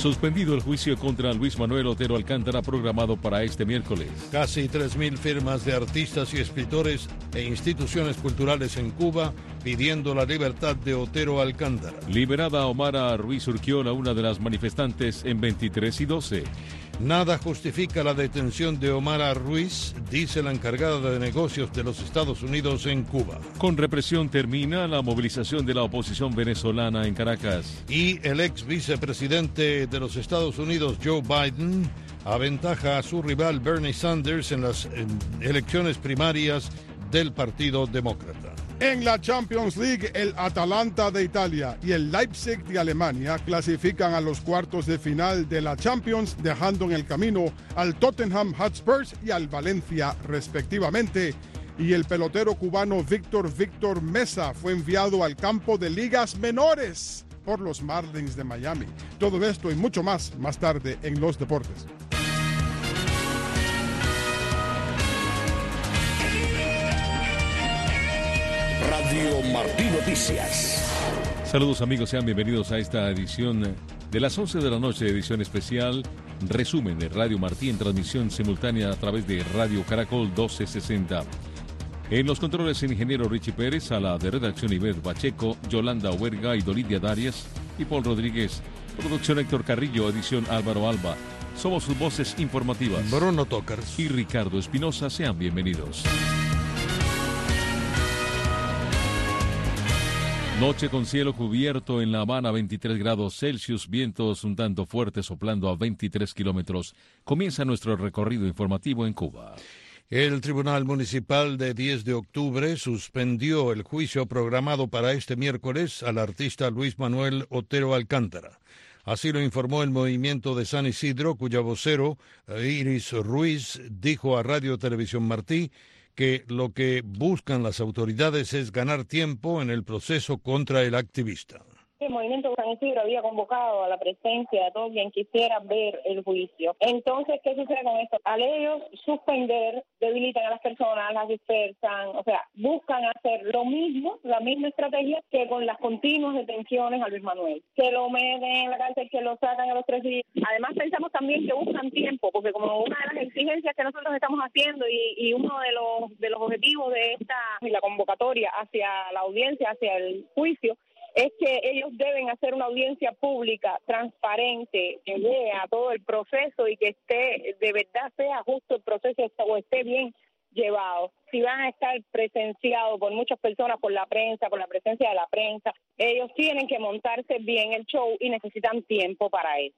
Suspendido el juicio contra Luis Manuel Otero Alcántara programado para este miércoles. Casi 3.000 firmas de artistas y escritores e instituciones culturales en Cuba pidiendo la libertad de Otero Alcántara. Liberada Omara Ruiz Urquiola, una de las manifestantes en 23 y 12. Nada justifica la detención de Omara Ruiz, dice la encargada de negocios de los Estados Unidos en Cuba. Con represión termina la movilización de la oposición venezolana en Caracas. Y el ex vicepresidente de los Estados Unidos, Joe Biden, aventaja a su rival Bernie Sanders en las elecciones primarias del Partido Demócrata. En la Champions League, el Atalanta de Italia y el Leipzig de Alemania clasifican a los cuartos de final de la Champions, dejando en el camino al Tottenham Hotspur y al Valencia, respectivamente. Y el pelotero cubano Víctor Mesa fue enviado al campo de ligas menores por los Marlins de Miami. Todo esto y mucho más tarde en Los Deportes. Radio Martí Noticias. Saludos amigos, sean bienvenidos a esta edición de las 11 de la noche, edición especial, resumen de Radio Martí en transmisión simultánea a través de Radio Caracol 1260. En los controles el ingeniero Richie Pérez, a la de redacción Ivette Pacheco, Yolanda Huerga y Dolidia Darias y Paul Rodríguez. Producción Héctor Carrillo, edición Álvaro Alba. Somos sus voces informativas. Bruno Tocars y Ricardo Espinosa, sean bienvenidos. Noche con cielo cubierto en La Habana, 23 grados Celsius, vientos un tanto fuertes soplando a 23 kilómetros. Comienza nuestro recorrido informativo en Cuba. El Tribunal Municipal de 10 de octubre suspendió el juicio programado para este miércoles al artista Luis Manuel Otero Alcántara. Así lo informó el Movimiento de San Isidro, cuya vocero, Iris Ruiz, dijo a Radio Televisión Martí que lo que buscan las autoridades es ganar tiempo en el proceso contra el activista. El Movimiento de San Isidro había convocado a la presencia de todo quien quisiera ver el juicio. Entonces, ¿qué sucede con esto? Al ellos suspender, debilitan a las personas, las dispersan, o sea, buscan hacer lo mismo, la misma estrategia que con las continuas detenciones a Luis Manuel. Que lo meten en la cárcel, que lo sacan a los 3 días. Además, pensamos también que buscan tiempo, porque como una de las exigencias que nosotros estamos haciendo y uno de los objetivos de la convocatoria hacia la audiencia, hacia el juicio, es que ellos deben hacer una audiencia pública, transparente, que vea todo el proceso y que esté, de verdad sea justo el proceso o esté bien llevado. Si van a estar presenciados por muchas personas, por la prensa, por la presencia de la prensa, ellos tienen que montarse bien el show y necesitan tiempo para eso.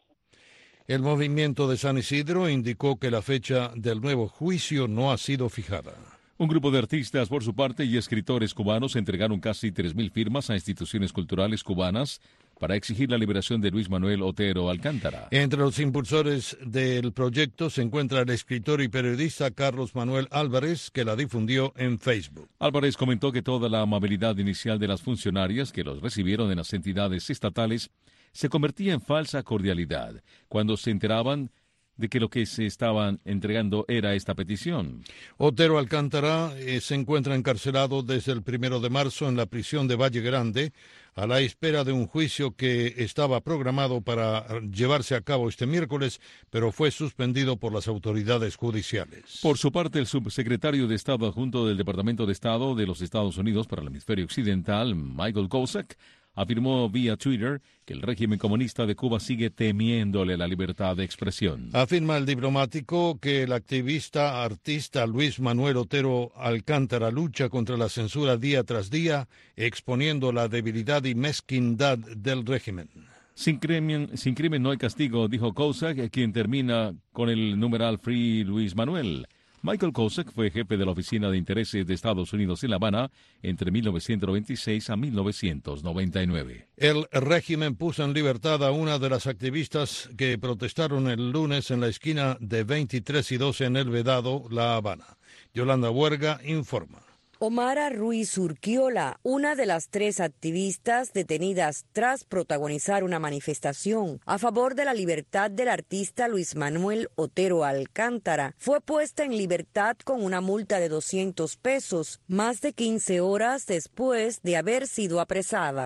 El Movimiento de San Isidro indicó que la fecha del nuevo juicio no ha sido fijada. Un grupo de artistas, por su parte, y escritores cubanos entregaron casi 3.000 firmas a instituciones culturales cubanas para exigir la liberación de Luis Manuel Otero Alcántara. Entre los impulsores del proyecto se encuentra el escritor y periodista Carlos Manuel Álvarez, que la difundió en Facebook. Álvarez comentó que toda la amabilidad inicial de las funcionarias que los recibieron en las entidades estatales se convertía en falsa cordialidad cuando se enteraban de que lo que se estaban entregando era esta petición. Otero Alcántara se encuentra encarcelado desde el 1 de marzo en la prisión de Valle Grande, a la espera de un juicio que estaba programado para llevarse a cabo este miércoles, pero fue suspendido por las autoridades judiciales. Por su parte, el subsecretario de Estado adjunto del Departamento de Estado de los Estados Unidos para el Hemisferio Occidental, Michael Kozak, afirmó vía Twitter que el régimen comunista de Cuba sigue temiéndole la libertad de expresión. Afirma el diplomático que el artista Luis Manuel Otero Alcántara lucha contra la censura día tras día, exponiendo la debilidad y mezquindad del régimen. Sin crimen no hay castigo, dijo Kozak, quien termina con el numeral Free Luis Manuel. Michael Kozak fue jefe de la Oficina de Intereses de Estados Unidos en La Habana entre 1996 a 1999. El régimen puso en libertad a una de las activistas que protestaron el lunes en la esquina de 23 y 12 en El Vedado, La Habana. Yolanda Huerga informa. Omara Ruiz Urquiola, una de las 3 activistas detenidas tras protagonizar una manifestación a favor de la libertad del artista Luis Manuel Otero Alcántara, fue puesta en libertad con una multa de $200, más de 15 horas después de haber sido apresada.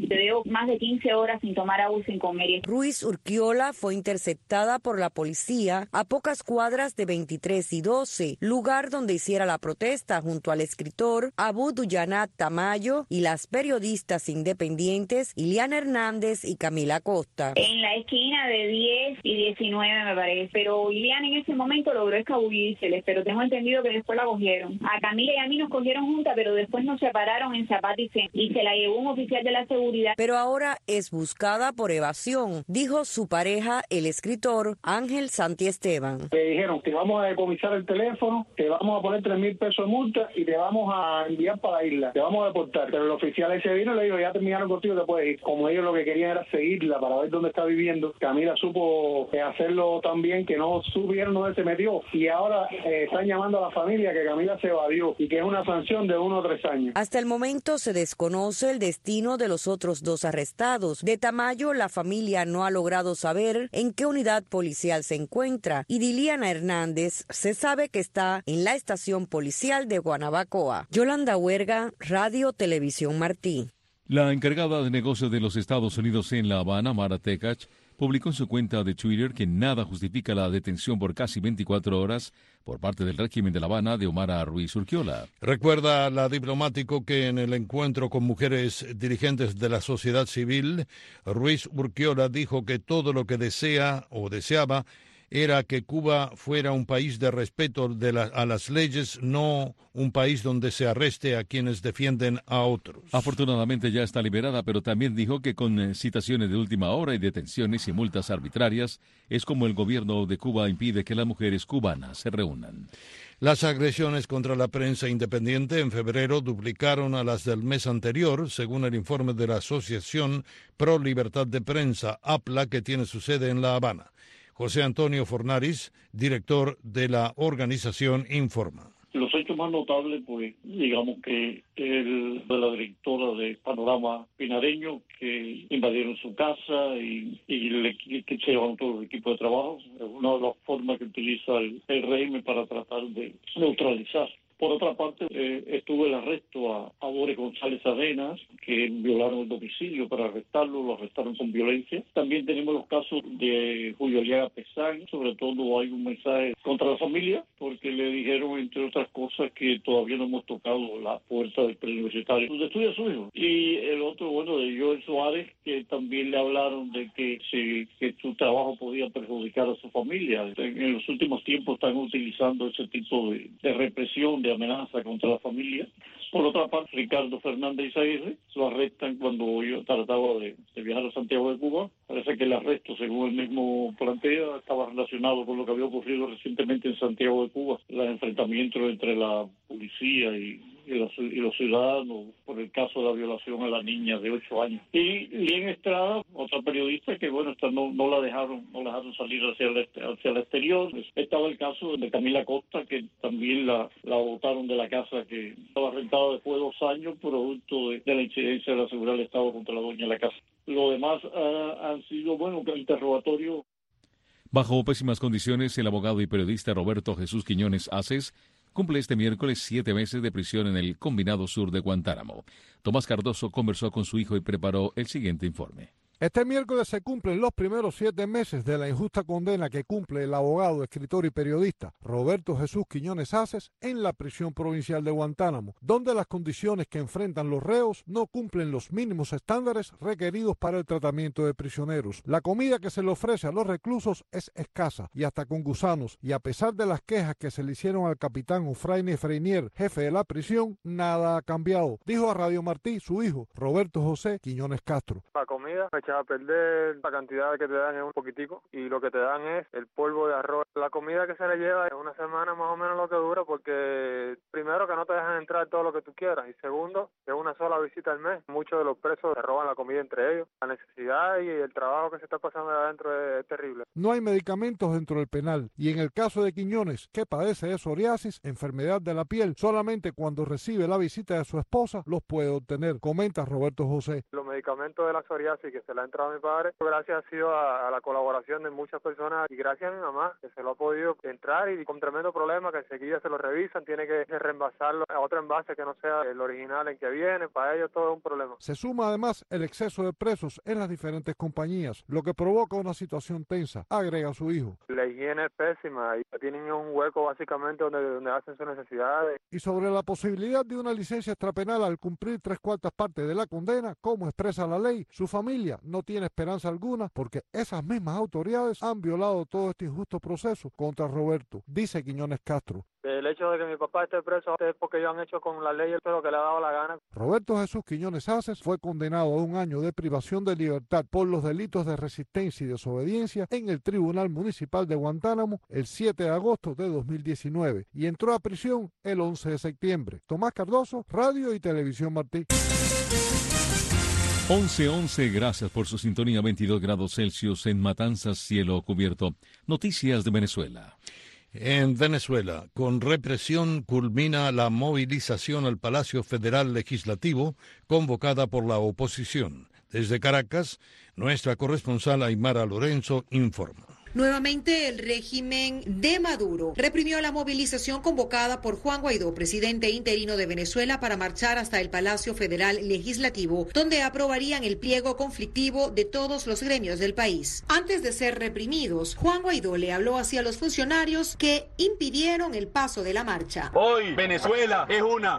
te debo más de 15 horas sin tomar agua y sin comer. Ruiz Urquiola fue interceptada por la policía a pocas cuadras de 23 y 12, lugar donde hiciera la protesta junto al escritor Abu Duyanat Tamayo y las periodistas independientes Iliana Hernández y Camila Costa. En la esquina de 10 y 19 me parece, pero Iliana en ese momento logró escabullírseles, pero tengo entendido que después la cogieron. A Camila y a mí nos cogieron juntas, pero después nos separaron en Zapata y se la llevó un oficial de la seguridad. Pero ahora es buscada por evasión, dijo su pareja, el escritor Ángel Santiesteban. Le dijeron, te vamos a decomisar el teléfono, te vamos a poner 3,000 pesos de multa y te vamos a enviar para la isla, te vamos a deportar. Pero el oficial ese vino y le dijo, ya terminaron contigo, te puedes ir. Como ellos lo que querían era seguirla para ver dónde está viviendo, Camila supo hacerlo tan bien que no supieron dónde se metió y ahora están llamando a la familia que Camila se evadió y que es una sanción de 1 o 3 años. Hasta el momento se desconoce el destino de los otros 2 arrestados. De Tamayo, la familia no ha logrado saber en qué unidad policial se encuentra y de Iliana Hernández se sabe que está en la estación policial de Guanabacoa. Yolanda Huerga, Radio Televisión Martí. La encargada de negocios de los Estados Unidos en La Habana, Mara Tekach, publicó en su cuenta de Twitter que nada justifica la detención por casi 24 horas por parte del régimen de La Habana de Omar Ruiz Urquiola. Recuerda la diplomático que en el encuentro con mujeres dirigentes de la sociedad civil, Ruiz Urquiola dijo que todo lo que desea o deseaba era que Cuba fuera un país de respeto a las leyes, no un país donde se arreste a quienes defienden a otros. Afortunadamente ya está liberada, pero también dijo que con citaciones de última hora y detenciones y multas arbitrarias es como el gobierno de Cuba impide que las mujeres cubanas se reúnan. Las agresiones contra la prensa independiente en febrero duplicaron a las del mes anterior, según el informe de la Asociación Pro Libertad de Prensa, APLA, que tiene su sede en La Habana. José Antonio Fornaris, director de la organización, informa. Los hechos más notables, pues, digamos que el de la directora de Panorama Pinareño, que invadieron su casa y que se llevaron todo el equipo de trabajo. Es una de las formas que utiliza el régimen para tratar de neutralizar. Por otra parte, estuvo el arresto a Boris González Arenas, que violaron el domicilio para arrestarlo, lo arrestaron con violencia. También tenemos los casos de Julio Aliaga Pesán, sobre todo hay un mensaje contra la familia, porque le dijeron, entre otras cosas, que todavía no hemos tocado la puerta del preuniversitario donde estudia su hijo. Y el otro, bueno, de Joel Suárez, que también le hablaron de que su trabajo podía perjudicar a su familia. En los últimos tiempos están utilizando ese tipo de represión, de amenaza contra la familia. Por otra parte, Ricardo Fernández Aguirre lo arrestan cuando yo trataba de viajar a Santiago de Cuba. Parece que el arresto, según él mismo plantea, estaba relacionado con lo que había ocurrido recientemente en Santiago de Cuba, los enfrentamientos entre la policía y los ciudadanos por el caso de la violación a la niña de 8 años. Y Lien Estrada, otra periodista que, bueno, esta no la dejaron salir hacia el exterior. Estaba el caso de Camila Costa, que también la botaron de la casa que estaba rentada después de 2 años, producto de la incidencia de la seguridad del Estado contra la dueña de la casa. Lo demás han sido, bueno, interrogatorio. Bajo pésimas condiciones, el abogado y periodista Roberto Jesús Quiñones Aces cumple este miércoles 7 meses de prisión en el Combinado Sur de Guantánamo. Tomás Cardoso conversó con su hijo y preparó el siguiente informe. Este miércoles se cumplen los primeros 7 meses de la injusta condena que cumple el abogado, escritor y periodista Roberto Jesús Quiñones Aces en la prisión provincial de Guantánamo, donde las condiciones que enfrentan los reos no cumplen los mínimos estándares requeridos para el tratamiento de prisioneros. La comida que se le ofrece a los reclusos es escasa y hasta con gusanos, y a pesar de las quejas que se le hicieron al capitán Ufraine Freinier, jefe de la prisión, nada ha cambiado, dijo a Radio Martí su hijo, Roberto José Quiñones Castro. La comida echada a perder, la cantidad que te dan es un poquitico y lo que te dan es el polvo de arroz. La comida que se le lleva es una semana más o menos lo que dura, porque primero que no te dejan entrar todo lo que tú quieras y segundo que es una sola visita al mes. Muchos de los presos se roban la comida entre ellos. La necesidad y el trabajo que se está pasando de adentro es terrible. No hay medicamentos dentro del penal y en el caso de Quiñones, que padece de psoriasis, enfermedad de la piel, solamente cuando recibe la visita de su esposa los puede obtener, comenta Roberto José. Los medicamento de la psoriasis que se le ha entrado a mi padre, gracias ha sido a la colaboración de muchas personas y gracias a mi mamá que se lo ha podido entrar y con tremendo problema que enseguida se lo revisan, tiene que reemvasarlo a otro envase que no sea el original en que viene, para ellos todo es un problema. Se suma además el exceso de presos en las diferentes compañías, lo que provoca una situación tensa, agrega su hijo. La higiene es pésima y tienen un hueco básicamente donde hacen sus necesidades. Y sobre la posibilidad de una licencia extrapenal al cumplir 3/4 partes de la condena, como expresa la ley, su familia no tiene esperanza alguna porque esas mismas autoridades han violado todo este injusto proceso contra Roberto, dice Quiñones Castro. El hecho de que mi papá esté preso es porque ellos han hecho con la ley todo lo que le ha dado la gana. Roberto Jesús Quiñones Aces fue condenado a 1 año de privación de libertad por los delitos de resistencia y desobediencia en el Tribunal Municipal de Guantánamo el 7 de agosto de 2019 y entró a prisión el 11 de septiembre. Tomás Cardoso, Radio y Televisión Martí. 11:11, gracias por su sintonía. 22 grados Celsius en Matanzas, cielo cubierto. Noticias de Venezuela. En Venezuela, con represión, culmina la movilización al Palacio Federal Legislativo convocada por la oposición. Desde Caracas, nuestra corresponsal Aymara Lorenzo informa. Nuevamente el régimen de Maduro reprimió la movilización convocada por Juan Guaidó, presidente interino de Venezuela, para marchar hasta el Palacio Federal Legislativo, donde aprobarían el pliego conflictivo de todos los gremios del país. Antes de ser reprimidos, Juan Guaidó le habló hacia los funcionarios que impidieron el paso de la marcha. Hoy Venezuela es una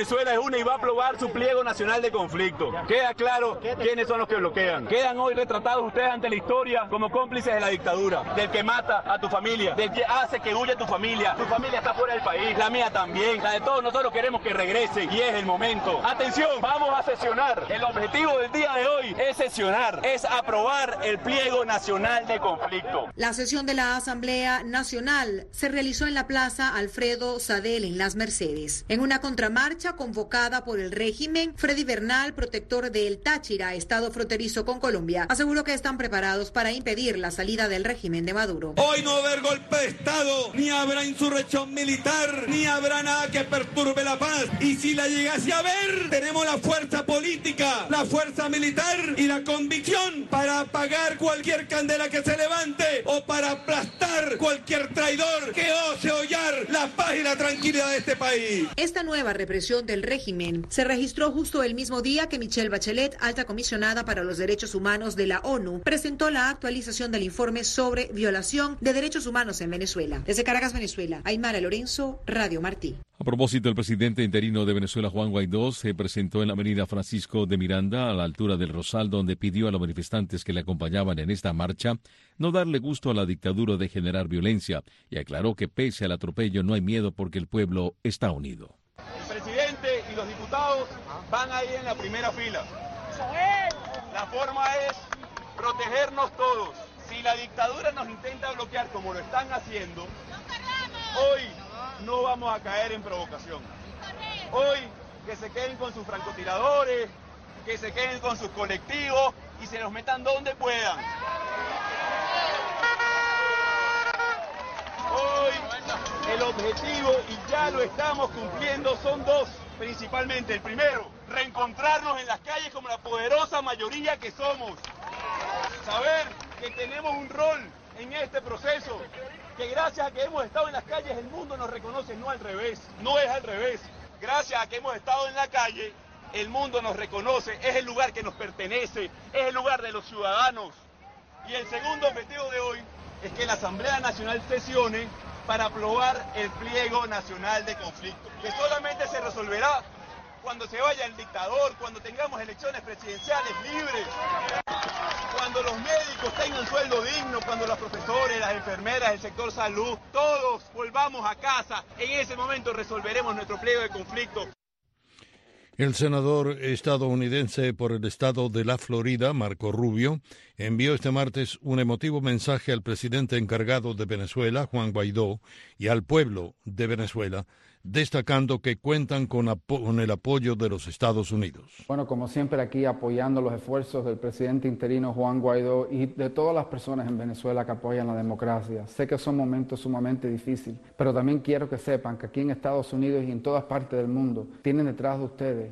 y va a aprobar su pliego nacional de conflicto. Queda claro quiénes son los que bloquean. Quedan hoy retratados ustedes ante la historia como cómplices de la dictadura. Del que mata a tu familia, del que hace que huya tu familia está fuera del país, la mía también, la de todos nosotros queremos que regrese y es el momento. Atención, vamos a sesionar, el objetivo del día de hoy es sesionar, es aprobar el pliego nacional de conflicto. La sesión de la Asamblea Nacional se realizó en la Plaza Alfredo Sadel en Las Mercedes. En una contramarcha convocada por el régimen, Freddy Bernal, protector del Táchira, estado fronterizo con Colombia, aseguró que están preparados para impedir la salida del régimen de Maduro. Hoy no va a haber golpe de Estado, ni habrá insurrección militar, ni habrá nada que perturbe la paz. Y si la llegase a ver, tenemos la fuerza política, la fuerza militar y la convicción para apagar cualquier candela que se levante o para aplastar cualquier traidor que ose hollar la paz y la tranquilidad de este país. Esta nueva represión del régimen se registró justo el mismo día que Michelle Bachelet, alta comisionada para los derechos humanos de la ONU, presentó la actualización del informe sobre violación de derechos humanos en Venezuela. Desde Caracas, Venezuela, Aymara Lorenzo, Radio Martí. A propósito, el presidente interino de Venezuela, Juan Guaidó, se presentó en la avenida Francisco de Miranda, a la altura del Rosal, donde pidió a los manifestantes que le acompañaban en esta marcha no darle gusto a la dictadura de generar violencia, y aclaró que pese al atropello no hay miedo porque el pueblo está unido. El presidente y los diputados van a ir en la primera fila. La forma es protegernos todos. Si la dictadura nos intenta bloquear como lo están haciendo, hoy no vamos a caer en provocación. Hoy que se queden con sus francotiradores, que se queden con sus colectivos y se los metan donde puedan. Hoy el objetivo, y ya lo estamos cumpliendo, son dos principalmente. El primero, reencontrarnos en las calles como la poderosa mayoría que somos. Saber que tenemos un rol en este proceso, que gracias a que hemos estado en las calles el mundo nos reconoce, no al revés, no es al revés. Gracias a que hemos estado en la calle, el mundo nos reconoce, es el lugar que nos pertenece, es el lugar de los ciudadanos. Y el segundo objetivo de hoy es que la Asamblea Nacional sesione para aprobar el pliego nacional de conflicto, que solamente se resolverá cuando se vaya el dictador, cuando tengamos elecciones presidenciales libres, cuando los médicos tengan sueldo digno, cuando los profesores, las enfermeras, el sector salud, todos volvamos a casa. En ese momento resolveremos nuestro pliego de conflicto. El senador estadounidense por el estado de la Florida, Marco Rubio, envió este martes un emotivo mensaje al presidente encargado de Venezuela, Juan Guaidó, y al pueblo de Venezuela, destacando que cuentan con el apoyo de los Estados Unidos. Bueno, como siempre aquí apoyando los esfuerzos del presidente interino Juan Guaidó y de todas las personas en Venezuela que apoyan la democracia. Sé que son momentos sumamente difíciles, pero también quiero que sepan que aquí en Estados Unidos y en todas partes del mundo tienen detrás de ustedes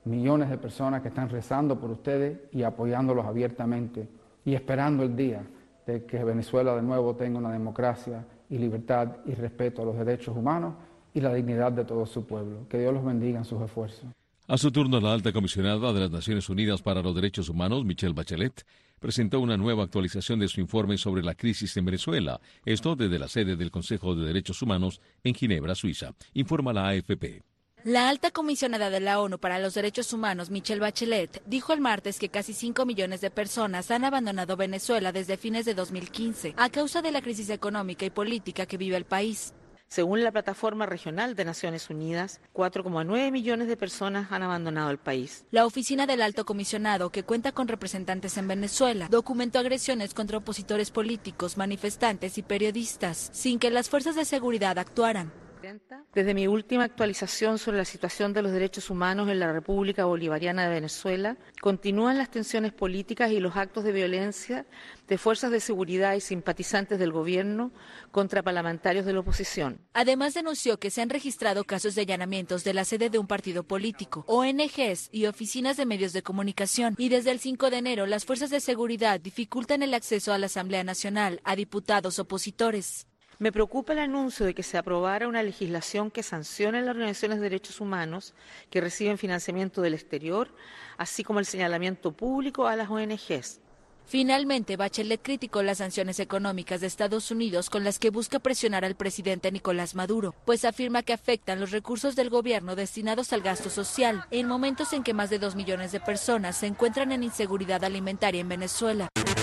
millones de personas que están rezando por ustedes y apoyándolos abiertamente y esperando el día de que Venezuela de nuevo tenga una democracia y libertad y respeto a los derechos humanos y la dignidad de todo su pueblo. Que Dios los bendiga en sus esfuerzos. A su turno, la alta comisionada de las Naciones Unidas para los Derechos Humanos, Michelle Bachelet, presentó una nueva actualización de su informe sobre la crisis en Venezuela, esto desde la sede del Consejo de Derechos Humanos en Ginebra, Suiza, informa la AFP. La alta comisionada de la ONU para los Derechos Humanos, Michelle Bachelet, dijo el martes que casi 5 millones de personas han abandonado Venezuela desde fines de 2015 a causa de la crisis económica y política que vive el país. Según la Plataforma Regional de Naciones Unidas, 4,9 millones de personas han abandonado el país. La oficina del alto comisionado, que cuenta con representantes en Venezuela, documentó agresiones contra opositores políticos, manifestantes y periodistas, sin que las fuerzas de seguridad actuaran. Desde mi última actualización sobre la situación de los derechos humanos en la República Bolivariana de Venezuela, continúan las tensiones políticas y los actos de violencia de fuerzas de seguridad y simpatizantes del gobierno contra parlamentarios de la oposición. Además, denunció que se han registrado casos de allanamientos de la sede de un partido político, ONGs y oficinas de medios de comunicación. Y desde el 5 de enero, las fuerzas de seguridad dificultan el acceso a la Asamblea Nacional a diputados opositores. Me preocupa el anuncio de que se aprobara una legislación que sancione las organizaciones de derechos humanos que reciben financiamiento del exterior, así como el señalamiento público a las ONGs. Finalmente, Bachelet criticó las sanciones económicas de Estados Unidos con las que busca presionar al presidente Nicolás Maduro, pues afirma que afectan los recursos del gobierno destinados al gasto social, en momentos en que más de 2 millones de personas se encuentran en inseguridad alimentaria en Venezuela.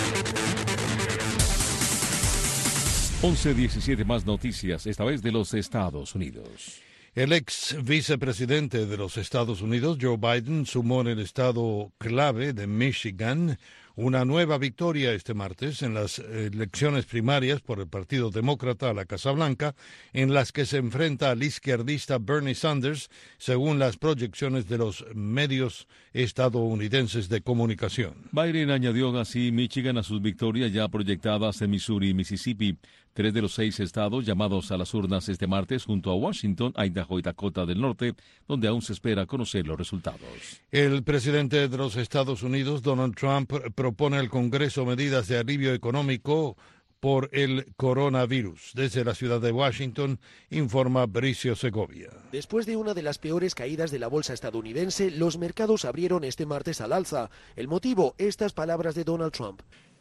11:17 más noticias, esta vez de los Estados Unidos. El ex vicepresidente de los Estados Unidos, Joe Biden, sumó en el estado clave de Michigan una nueva victoria este martes en las elecciones primarias por el Partido Demócrata a la Casa Blanca, en las que se enfrenta al izquierdista Bernie Sanders, según las proyecciones de los medios estadounidenses de comunicación. Biden añadió así Michigan a sus victorias ya proyectadas en Missouri y Mississippi, 3 de los 6 estados llamados a las urnas este martes junto a Washington, Idaho y Dakota del Norte, donde aún se espera conocer los resultados. El presidente de los Estados Unidos, Donald Trump, propone al Congreso medidas de alivio económico por el coronavirus. Desde la ciudad de Washington, informa Bricio Segovia. Después de una de las peores caídas de la bolsa estadounidense, los mercados abrieron este martes al alza. El motivo, estas palabras de Donald Trump.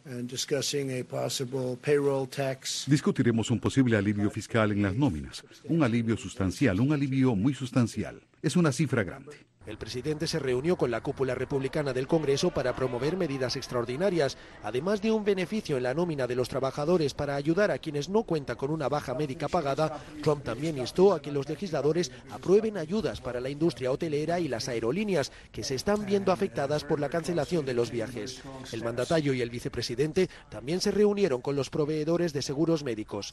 Discutiremos un posible alivio fiscal en las nóminas, un alivio sustancial, un alivio muy sustancial. Es una cifra grande. El presidente se reunió con la cúpula republicana del Congreso para promover medidas extraordinarias, además de un beneficio en la nómina de los trabajadores para ayudar a quienes no cuentan con una baja médica pagada. Trump también instó a que los legisladores aprueben ayudas para la industria hotelera y las aerolíneas, que se están viendo afectadas por la cancelación de los viajes. El mandatario y el vicepresidente también se reunieron con los proveedores de seguros médicos.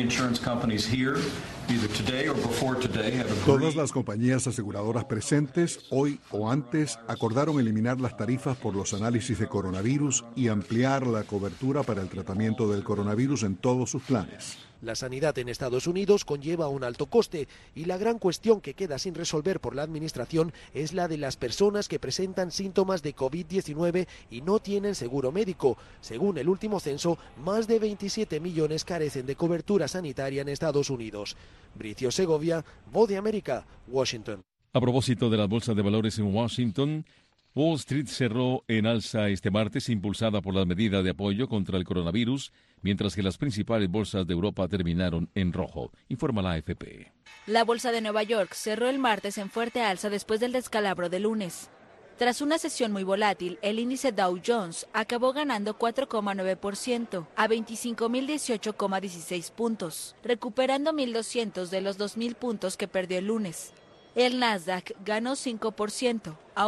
Todas las compañías aseguradoras presentes hoy o antes acordaron eliminar las tarifas por los análisis de coronavirus y ampliar la cobertura para el tratamiento del coronavirus en todos sus planes. La sanidad en Estados Unidos conlleva un alto coste y la gran cuestión que queda sin resolver por la administración es la de las personas que presentan síntomas de COVID-19 y no tienen seguro médico. Según el último censo, más de 27 millones carecen de cobertura sanitaria en Estados Unidos. Bricio Segovia, Voz de América, Washington. A propósito de las bolsas de valores en Washington, Wall Street cerró en alza este martes impulsada por las medidas de apoyo contra el coronavirus, mientras que las principales bolsas de Europa terminaron en rojo, informa la AFP. La bolsa de Nueva York cerró el martes en fuerte alza después del descalabro de lunes. Tras una sesión muy volátil, el índice Dow Jones acabó ganando 4,9% a 25.018,16 puntos, recuperando 1.200 de los 2.000 puntos que perdió el lunes. El Nasdaq ganó 5% a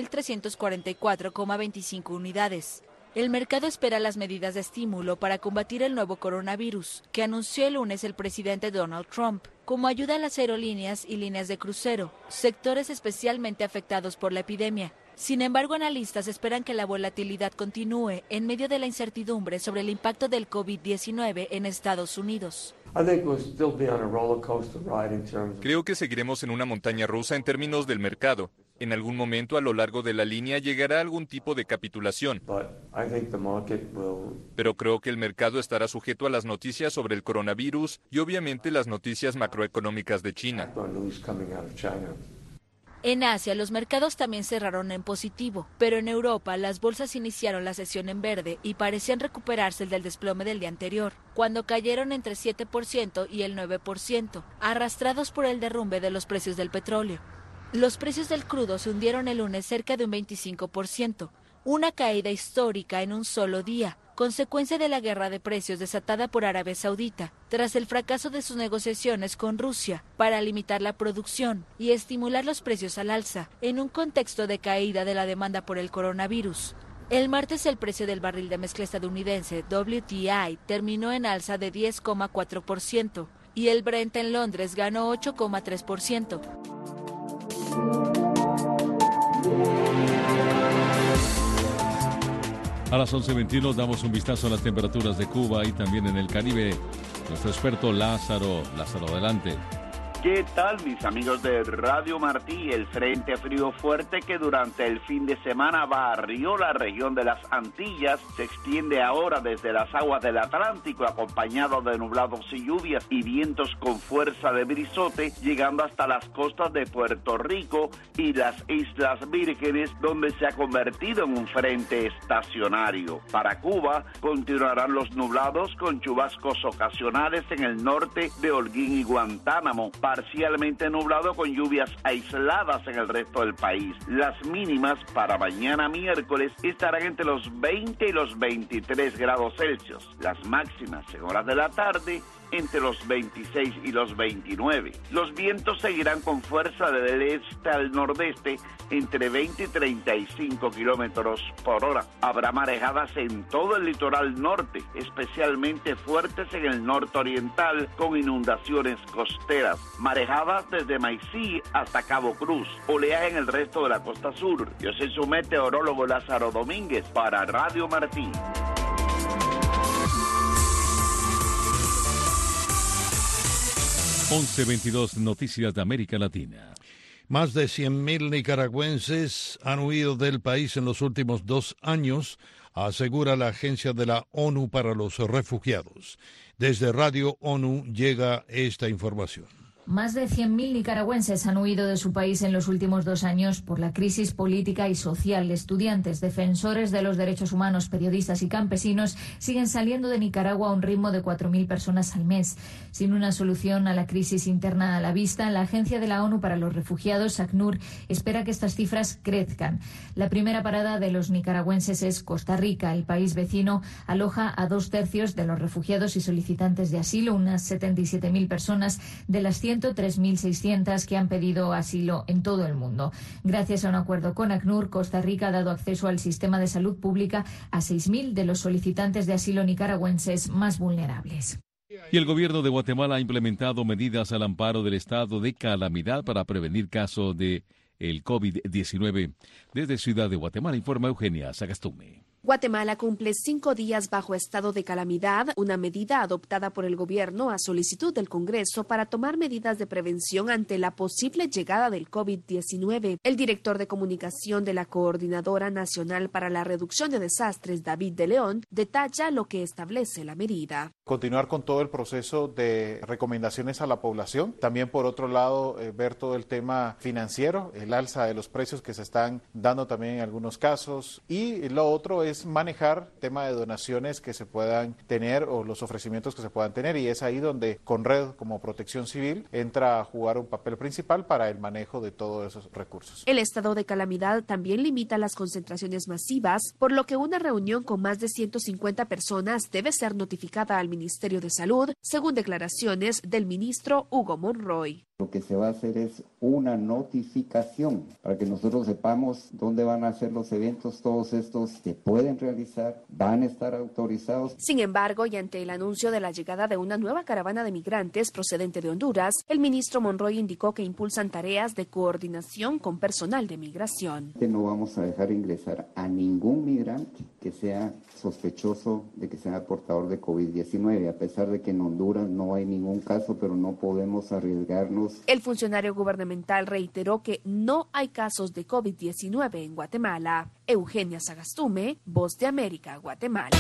8.344,25 unidades. El mercado espera las medidas de estímulo para combatir el nuevo coronavirus, que anunció el lunes el presidente Donald Trump, como ayuda a las aerolíneas y líneas de crucero, sectores especialmente afectados por la epidemia. Sin embargo, analistas esperan que la volatilidad continúe en medio de la incertidumbre sobre el impacto del COVID-19 en Estados Unidos. Creo que seguiremos en una montaña rusa en términos del mercado. En algún momento a lo largo de la línea llegará algún tipo de capitulación. Pero creo que el mercado estará sujeto a las noticias sobre el coronavirus y obviamente las noticias macroeconómicas de China. En Asia, los mercados también cerraron en positivo, pero en Europa las bolsas iniciaron la sesión en verde y parecían recuperarse del desplome del día anterior, cuando cayeron entre 7% y el 9%, arrastrados por el derrumbe de los precios del petróleo. Los precios del crudo se hundieron el lunes cerca de un 25%, una caída histórica en un solo día, consecuencia de la guerra de precios desatada por Arabia Saudita, tras el fracaso de sus negociaciones con Rusia para limitar la producción y estimular los precios al alza, en un contexto de caída de la demanda por el coronavirus. El martes el precio del barril de mezcla estadounidense WTI terminó en alza de 10,4% y el Brent en Londres ganó 8,3%. A las 11:21 damos un vistazo a las temperaturas de Cuba y también en el Caribe. Nuestro experto Lázaro, adelante. ¿Qué tal, mis amigos de Radio Martí? El frente frío fuerte que durante el fin de semana barrió la región de las Antillas se extiende ahora desde las aguas del Atlántico, acompañado de nublados y lluvias y vientos con fuerza de brisote, llegando hasta las costas de Puerto Rico y las Islas Vírgenes, donde se ha convertido en un frente estacionario. Para Cuba, continuarán los nublados con chubascos ocasionales en el norte de Holguín y Guantánamo, parcialmente nublado con lluvias aisladas en el resto del país. Las mínimas para mañana miércoles estarán entre los 20 y los 23 grados Celsius. Las máximas en horas de la tarde entre los 26 y los 29. Los vientos seguirán con fuerza del este al nordeste entre 20 y 35 kilómetros por hora. Habrá marejadas en todo el litoral norte, especialmente fuertes en el norte oriental con inundaciones costeras. Marejadas desde Maicí hasta Cabo Cruz. Oleaje en el resto de la costa sur. Yo soy su meteorólogo Lázaro Domínguez para Radio Martí. 11:22 Noticias de América Latina. Más de 100.000 nicaragüenses han huido del país en los últimos 2 años, asegura la Agencia de la ONU para los Refugiados. Desde Radio ONU llega esta información. Más de 100.000 nicaragüenses han huido de su país en los últimos 2 años por la crisis política y social. Estudiantes, defensores de los derechos humanos, periodistas y campesinos siguen saliendo de Nicaragua a un ritmo de 4.000 personas al mes. Sin una solución a la crisis interna a la vista, la Agencia de la ONU para los Refugiados, ACNUR, espera que estas cifras crezcan. La primera parada de los nicaragüenses es Costa Rica. El país vecino aloja a 2/3 de los refugiados y solicitantes de asilo, unas 77.000 personas de las 103.600 que han pedido asilo en todo el mundo. Gracias a un acuerdo con ACNUR, Costa Rica ha dado acceso al sistema de salud pública a 6.000 de los solicitantes de asilo nicaragüenses más vulnerables. Y el gobierno de Guatemala ha implementado medidas al amparo del estado de calamidad para prevenir casos de el COVID-19. Desde Ciudad de Guatemala informa Eugenia Sagastume. Guatemala cumple 5 días bajo estado de calamidad, una medida adoptada por el gobierno a solicitud del Congreso para tomar medidas de prevención ante la posible llegada del COVID-19. El director de comunicación de la Coordinadora Nacional para la Reducción de Desastres, David de León, detalla lo que establece la medida. Continuar con todo el proceso de recomendaciones a la población. También, por otro lado, ver todo el tema financiero, el alza de los precios que se están dando también en algunos casos. Y lo otro es manejar tema de donaciones que se puedan tener o los ofrecimientos que se puedan tener, y es ahí donde Conred como Protección Civil entra a jugar un papel principal para el manejo de todos esos recursos. El estado de calamidad también limita las concentraciones masivas, por lo que una reunión con más de 150 personas debe ser notificada al Ministerio de Salud, según declaraciones del ministro Hugo Monroy. Lo que se va a hacer es una notificación para que nosotros sepamos dónde van a ser los eventos. Todos estos se pueden realizar, van a estar autorizados. Sin embargo, y ante el anuncio de la llegada de una nueva caravana de migrantes procedente de Honduras, el ministro Monroy indicó que impulsan tareas de coordinación con personal de migración. No vamos a dejar ingresar a ningún migrante que sea sospechoso de que sea portador de COVID-19, a pesar de que en Honduras no hay ningún caso, pero no podemos arriesgarnos nosotros. El funcionario gubernamental reiteró que no hay casos de COVID-19 en Guatemala. Eugenia Sagastume, Voz de América, Guatemala.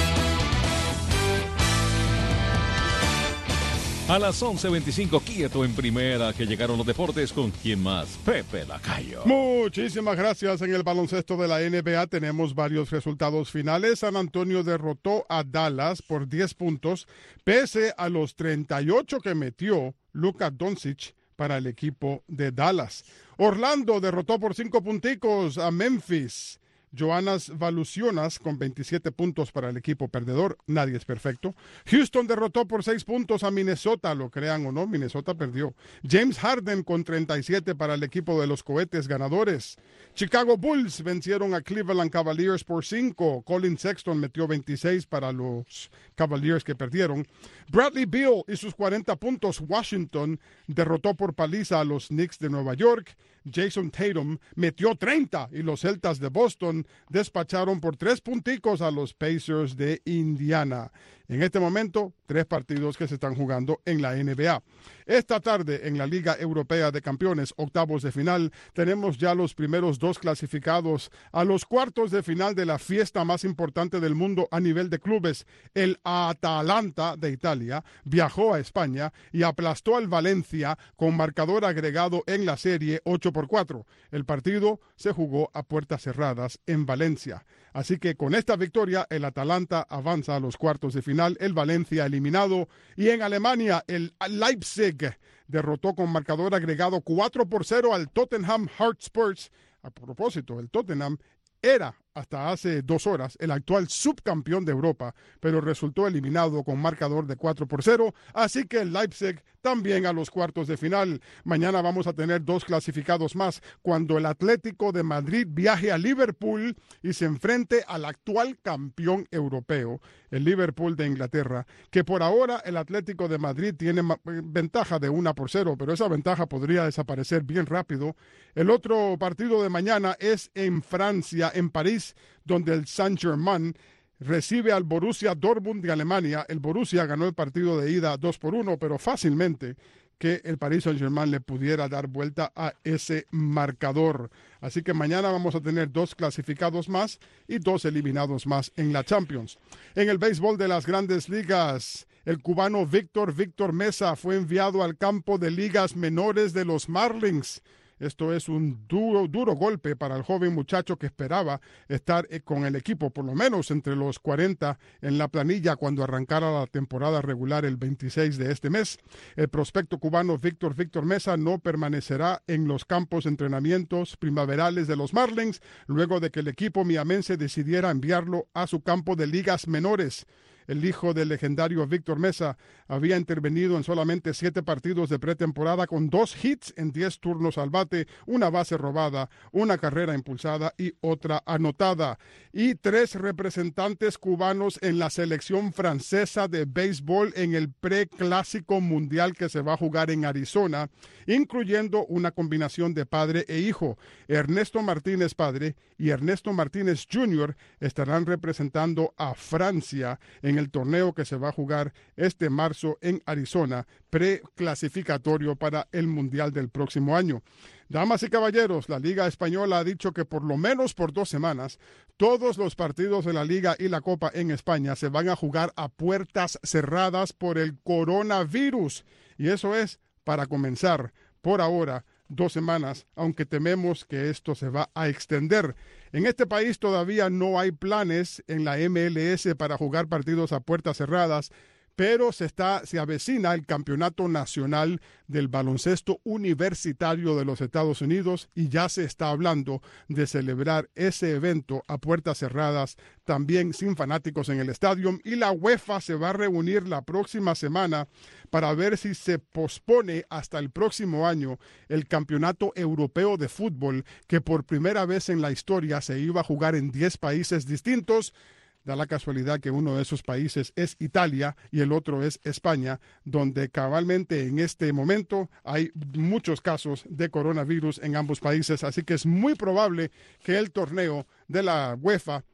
A las 11:25, quieto en primera, que llegaron los deportes con ¿quién más? Pepe Lacayo. Muchísimas gracias. En el baloncesto de la NBA tenemos varios resultados finales. San Antonio derrotó a Dallas por 10 puntos, pese a los 38 que metió Luka Doncic para el equipo de Dallas. Orlando derrotó por 5 punticos a Memphis. Joannas Valucionas con 27 puntos para el equipo perdedor. Nadie es perfecto. Houston derrotó por 6 puntos a Minnesota, lo crean o no, Minnesota perdió. James Harden con 37 para el equipo de los cohetes ganadores. Chicago Bulls vencieron a Cleveland Cavaliers por 5. Colin Sexton metió 26 para los Cavaliers que perdieron. Bradley Beal y sus 40 puntos. Washington derrotó por paliza a los Knicks de Nueva York. Jason Tatum metió 30 y los Celtas de Boston despacharon por 3 punticos a los Pacers de Indiana. En este momento, 3 partidos que se están jugando en la NBA. Esta tarde, en la Liga Europea de Campeones, octavos de final, tenemos ya los primeros 2 clasificados a los cuartos de final de la fiesta más importante del mundo a nivel de clubes. El Atalanta de Italia viajó a España y aplastó al Valencia con marcador agregado en la serie 8-4. El partido se jugó a puertas cerradas en Valencia. Así que con esta victoria, el Atalanta avanza a los cuartos de final, el Valencia eliminado, y en Alemania el Leipzig derrotó con marcador agregado 4-0 al Tottenham Hotspur. A propósito, el Tottenham era hasta hace 2 horas el actual subcampeón de Europa, pero resultó eliminado con marcador de 4-0, así que el Leipzig también a los cuartos de final. Mañana vamos a tener 2 clasificados más, cuando el Atlético de Madrid viaje a Liverpool y se enfrente al actual campeón europeo, el Liverpool de Inglaterra, que por ahora el Atlético de Madrid tiene ventaja de 1-0, pero esa ventaja podría desaparecer bien rápido. El otro partido de mañana es en Francia, en París, donde el Saint-Germain recibe al Borussia Dortmund de Alemania. El Borussia ganó el partido de ida 2-1, pero fácilmente que el Paris Saint-Germain le pudiera dar vuelta a ese marcador. Así que mañana vamos a tener 2 clasificados más y 2 eliminados más en la Champions. En el béisbol de las Grandes Ligas, el cubano Víctor Mesa fue enviado al campo de ligas menores de los Marlins. Esto es un duro golpe para el joven muchacho que esperaba estar con el equipo, por lo menos entre los 40 en la planilla cuando arrancara la temporada regular el 26 de este mes. El prospecto cubano Víctor Mesa no permanecerá en los campos de entrenamientos primaverales de los Marlins luego de que el equipo miamense decidiera enviarlo a su campo de ligas menores. El hijo del legendario Víctor Mesa había intervenido en solamente 7 partidos de pretemporada con 2 hits en 10 turnos al bate, una base robada, una carrera impulsada y otra anotada. Y 3 representantes cubanos en la selección francesa de béisbol en el preclásico mundial que se va a jugar en Arizona, incluyendo una combinación de padre e hijo. Ernesto Martínez padre y Ernesto Martínez Jr. estarán representando a Francia en el torneo que se va a jugar este marzo en Arizona, preclasificatorio para el Mundial del próximo año. Damas y caballeros, la Liga Española ha dicho que por lo menos por 2 semanas, todos los partidos de la Liga y la Copa en España se van a jugar a puertas cerradas por el coronavirus. Y eso es para comenzar, por ahora, 2 semanas, aunque tememos que esto se va a extender. En este país todavía no hay planes en la MLS para jugar partidos a puertas cerradas, pero se avecina el Campeonato Nacional del Baloncesto Universitario de los Estados Unidos y ya se está hablando de celebrar ese evento a puertas cerradas, también sin fanáticos en el estadio, y la UEFA se va a reunir la próxima semana para ver si se pospone hasta el próximo año el Campeonato Europeo de Fútbol, que por primera vez en la historia se iba a jugar en 10 países distintos. Da la casualidad que uno de esos países es Italia y el otro es España, donde cabalmente en este momento hay muchos casos de coronavirus en ambos países, así que es muy probable que el torneo de la UEFA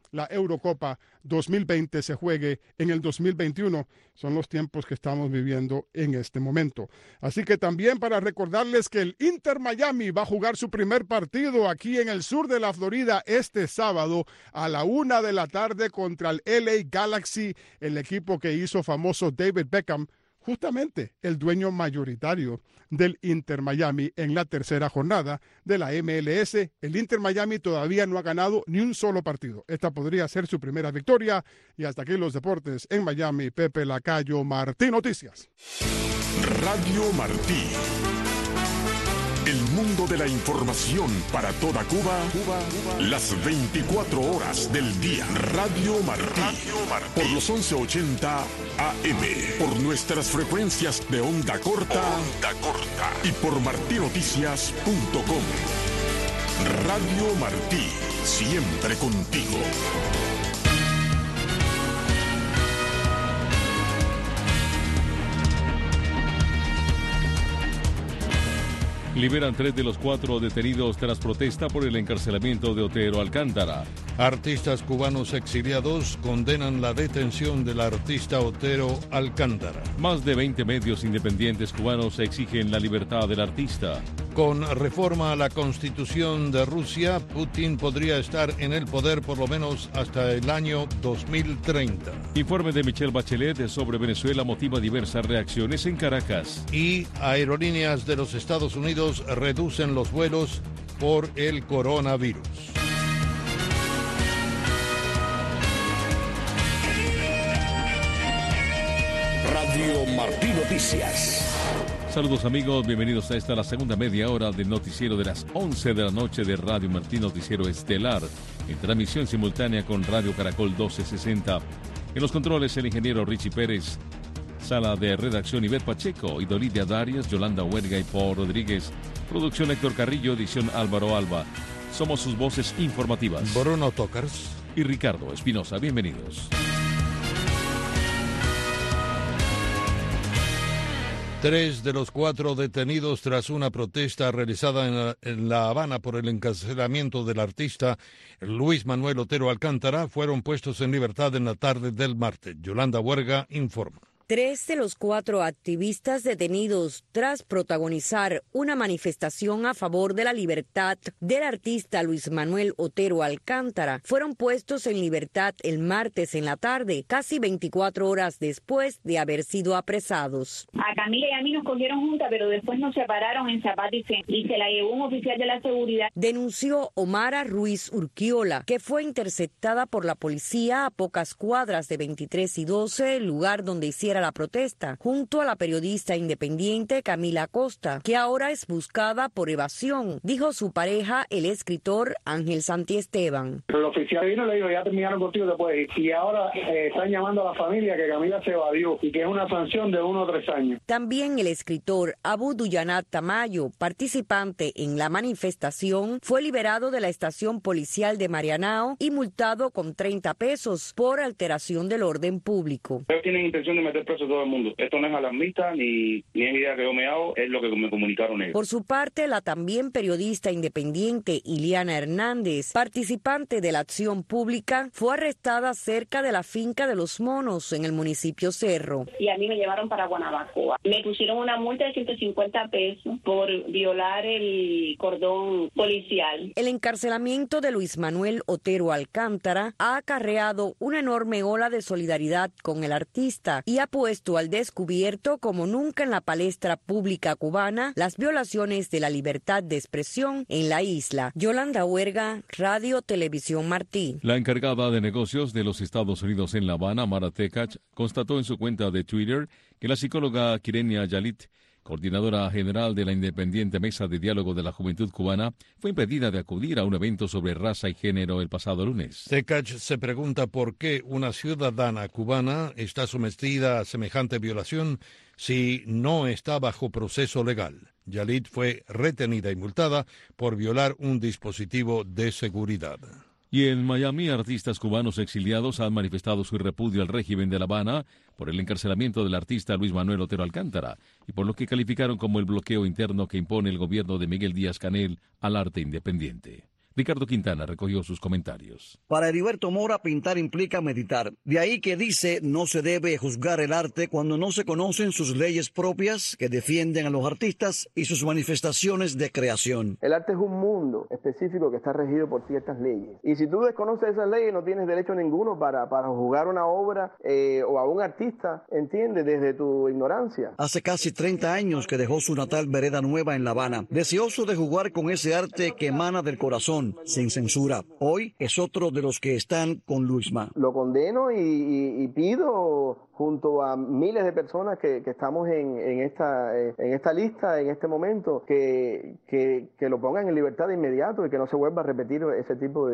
la Eurocopa 2020 se juegue en el 2021. Son los tiempos que estamos viviendo en este momento. Así que también para recordarles que el Inter Miami va a jugar su primer partido aquí en el sur de la Florida este sábado a la 1 de la tarde contra el LA Galaxy, el equipo que hizo famoso David Beckham, justamente el dueño mayoritario del Inter Miami en la tercera jornada de la MLS. El Inter Miami todavía no ha ganado ni un solo partido. Esta podría ser su primera victoria. Y hasta aquí los deportes en Miami. Pepe Lacayo, Martí Noticias. Radio Martí. El mundo de la información para toda Cuba, las 24 horas del día. Radio Martí. Por los 1180 AM. Por nuestras frecuencias de onda corta. Y por martinoticias.com. Radio Martí. Siempre contigo. Liberan 3 de los 4 detenidos tras protesta por el encarcelamiento de Otero Alcántara. Artistas cubanos exiliados condenan la detención del artista Otero Alcántara. Más de 20 medios independientes cubanos exigen la libertad del artista. Con reforma a la Constitución de Rusia, Putin podría estar en el poder por lo menos hasta el año 2030. Informe de Michelle Bachelet sobre Venezuela motiva diversas reacciones en Caracas. Y aerolíneas de los Estados Unidos reducen los vuelos por el coronavirus. Radio Martí Noticias. Saludos amigos, bienvenidos a esta la segunda media hora del noticiero de las 11 de la noche de Radio Martí, noticiero estelar, en transmisión simultánea con Radio Caracol 1260. En los controles el ingeniero Richie Pérez, sala de redacción Ivette Pacheco, Idolidia Darias, Yolanda Huerga y Paul Rodríguez, producción Héctor Carrillo, edición Álvaro Alba. Somos sus voces informativas, Bruno Tokars y Ricardo Espinosa. Bienvenidos. 3 de los 4 detenidos tras una protesta realizada en La Habana por el encarcelamiento del artista Luis Manuel Otero Alcántara fueron puestos en libertad en la tarde del martes. Yolanda Huerga informa. 3 de los 4 activistas detenidos tras protagonizar una manifestación a favor de la libertad del artista Luis Manuel Otero Alcántara fueron puestos en libertad el martes en la tarde, casi 24 horas después de haber sido apresados. A Camila y a mí nos cogieron juntas, pero después nos separaron en Zapata y se la llevó un oficial de la seguridad. Denunció Omara Ruiz Urquiola, que fue interceptada por la policía a pocas cuadras de 23 y 12, el lugar donde hiciera la protesta, junto a la periodista independiente Camila Acosta, que ahora es buscada por evasión, dijo su pareja, el escritor Ángel Santiesteban. El oficial vino y le dijo, ya terminaron contigo después, y ahora están llamando a la familia que Camila se evadió y que es una sanción de 1 o 3 años. También el escritor Abu Duyanat Tamayo, participante en la manifestación, fue liberado de la estación policial de Marianao y multado con 30 pesos por alteración del orden público. Ellos tienen intención de meter preso a todo el mundo. Esto no es alarmista ni es idea que yo me hago, es lo que me comunicaron ellos. Por su parte, la también periodista independiente Iliana Hernández, participante de la acción pública, fue arrestada cerca de la finca de Los Monos en el municipio Cerro. Y a mí me llevaron para Guanabacoa. Me pusieron una multa de 150 pesos por violar el cordón policial. El encarcelamiento de Luis Manuel Otero Alcántara ha acarreado una enorme ola de solidaridad con el artista y ha puesto al descubierto como nunca en la palestra pública cubana las violaciones de la libertad de expresión en la isla. Yolanda Huerga, Radio Televisión Martí. La encargada de negocios de los Estados Unidos en La Habana, Mara Tekach, constató en su cuenta de Twitter que la psicóloga Kirenia Yalit, coordinadora general de la Independiente Mesa de Diálogo de la Juventud Cubana, fue impedida de acudir a un evento sobre raza y género el pasado lunes. Tekach se pregunta por qué una ciudadana cubana está sometida a semejante violación si no está bajo proceso legal. Yalit fue retenida y multada por violar un dispositivo de seguridad. Y en Miami, artistas cubanos exiliados han manifestado su repudio al régimen de La Habana por el encarcelamiento del artista Luis Manuel Otero Alcántara y por lo que calificaron como el bloqueo interno que impone el gobierno de Miguel Díaz-Canel al arte independiente. Ricardo Quintana recogió sus comentarios. Para Heriberto Mora, pintar implica meditar. De ahí que dice, no se debe juzgar el arte cuando no se conocen sus leyes propias que defienden a los artistas y sus manifestaciones de creación. El arte es un mundo específico que está regido por ciertas leyes. Y si tú desconoces esas leyes, no tienes derecho ninguno para juzgar una obra o a un artista, ¿entiendes? Desde tu ignorancia. Hace casi 30 años que dejó su natal Vereda Nueva en La Habana, deseoso de jugar con ese arte que emana del corazón, sin censura. Hoy es otro de los que están con Luisma. Lo condeno y pido, junto a miles de personas que estamos en esta lista, en este momento, que lo pongan en libertad de inmediato y que no se vuelva a repetir ese tipo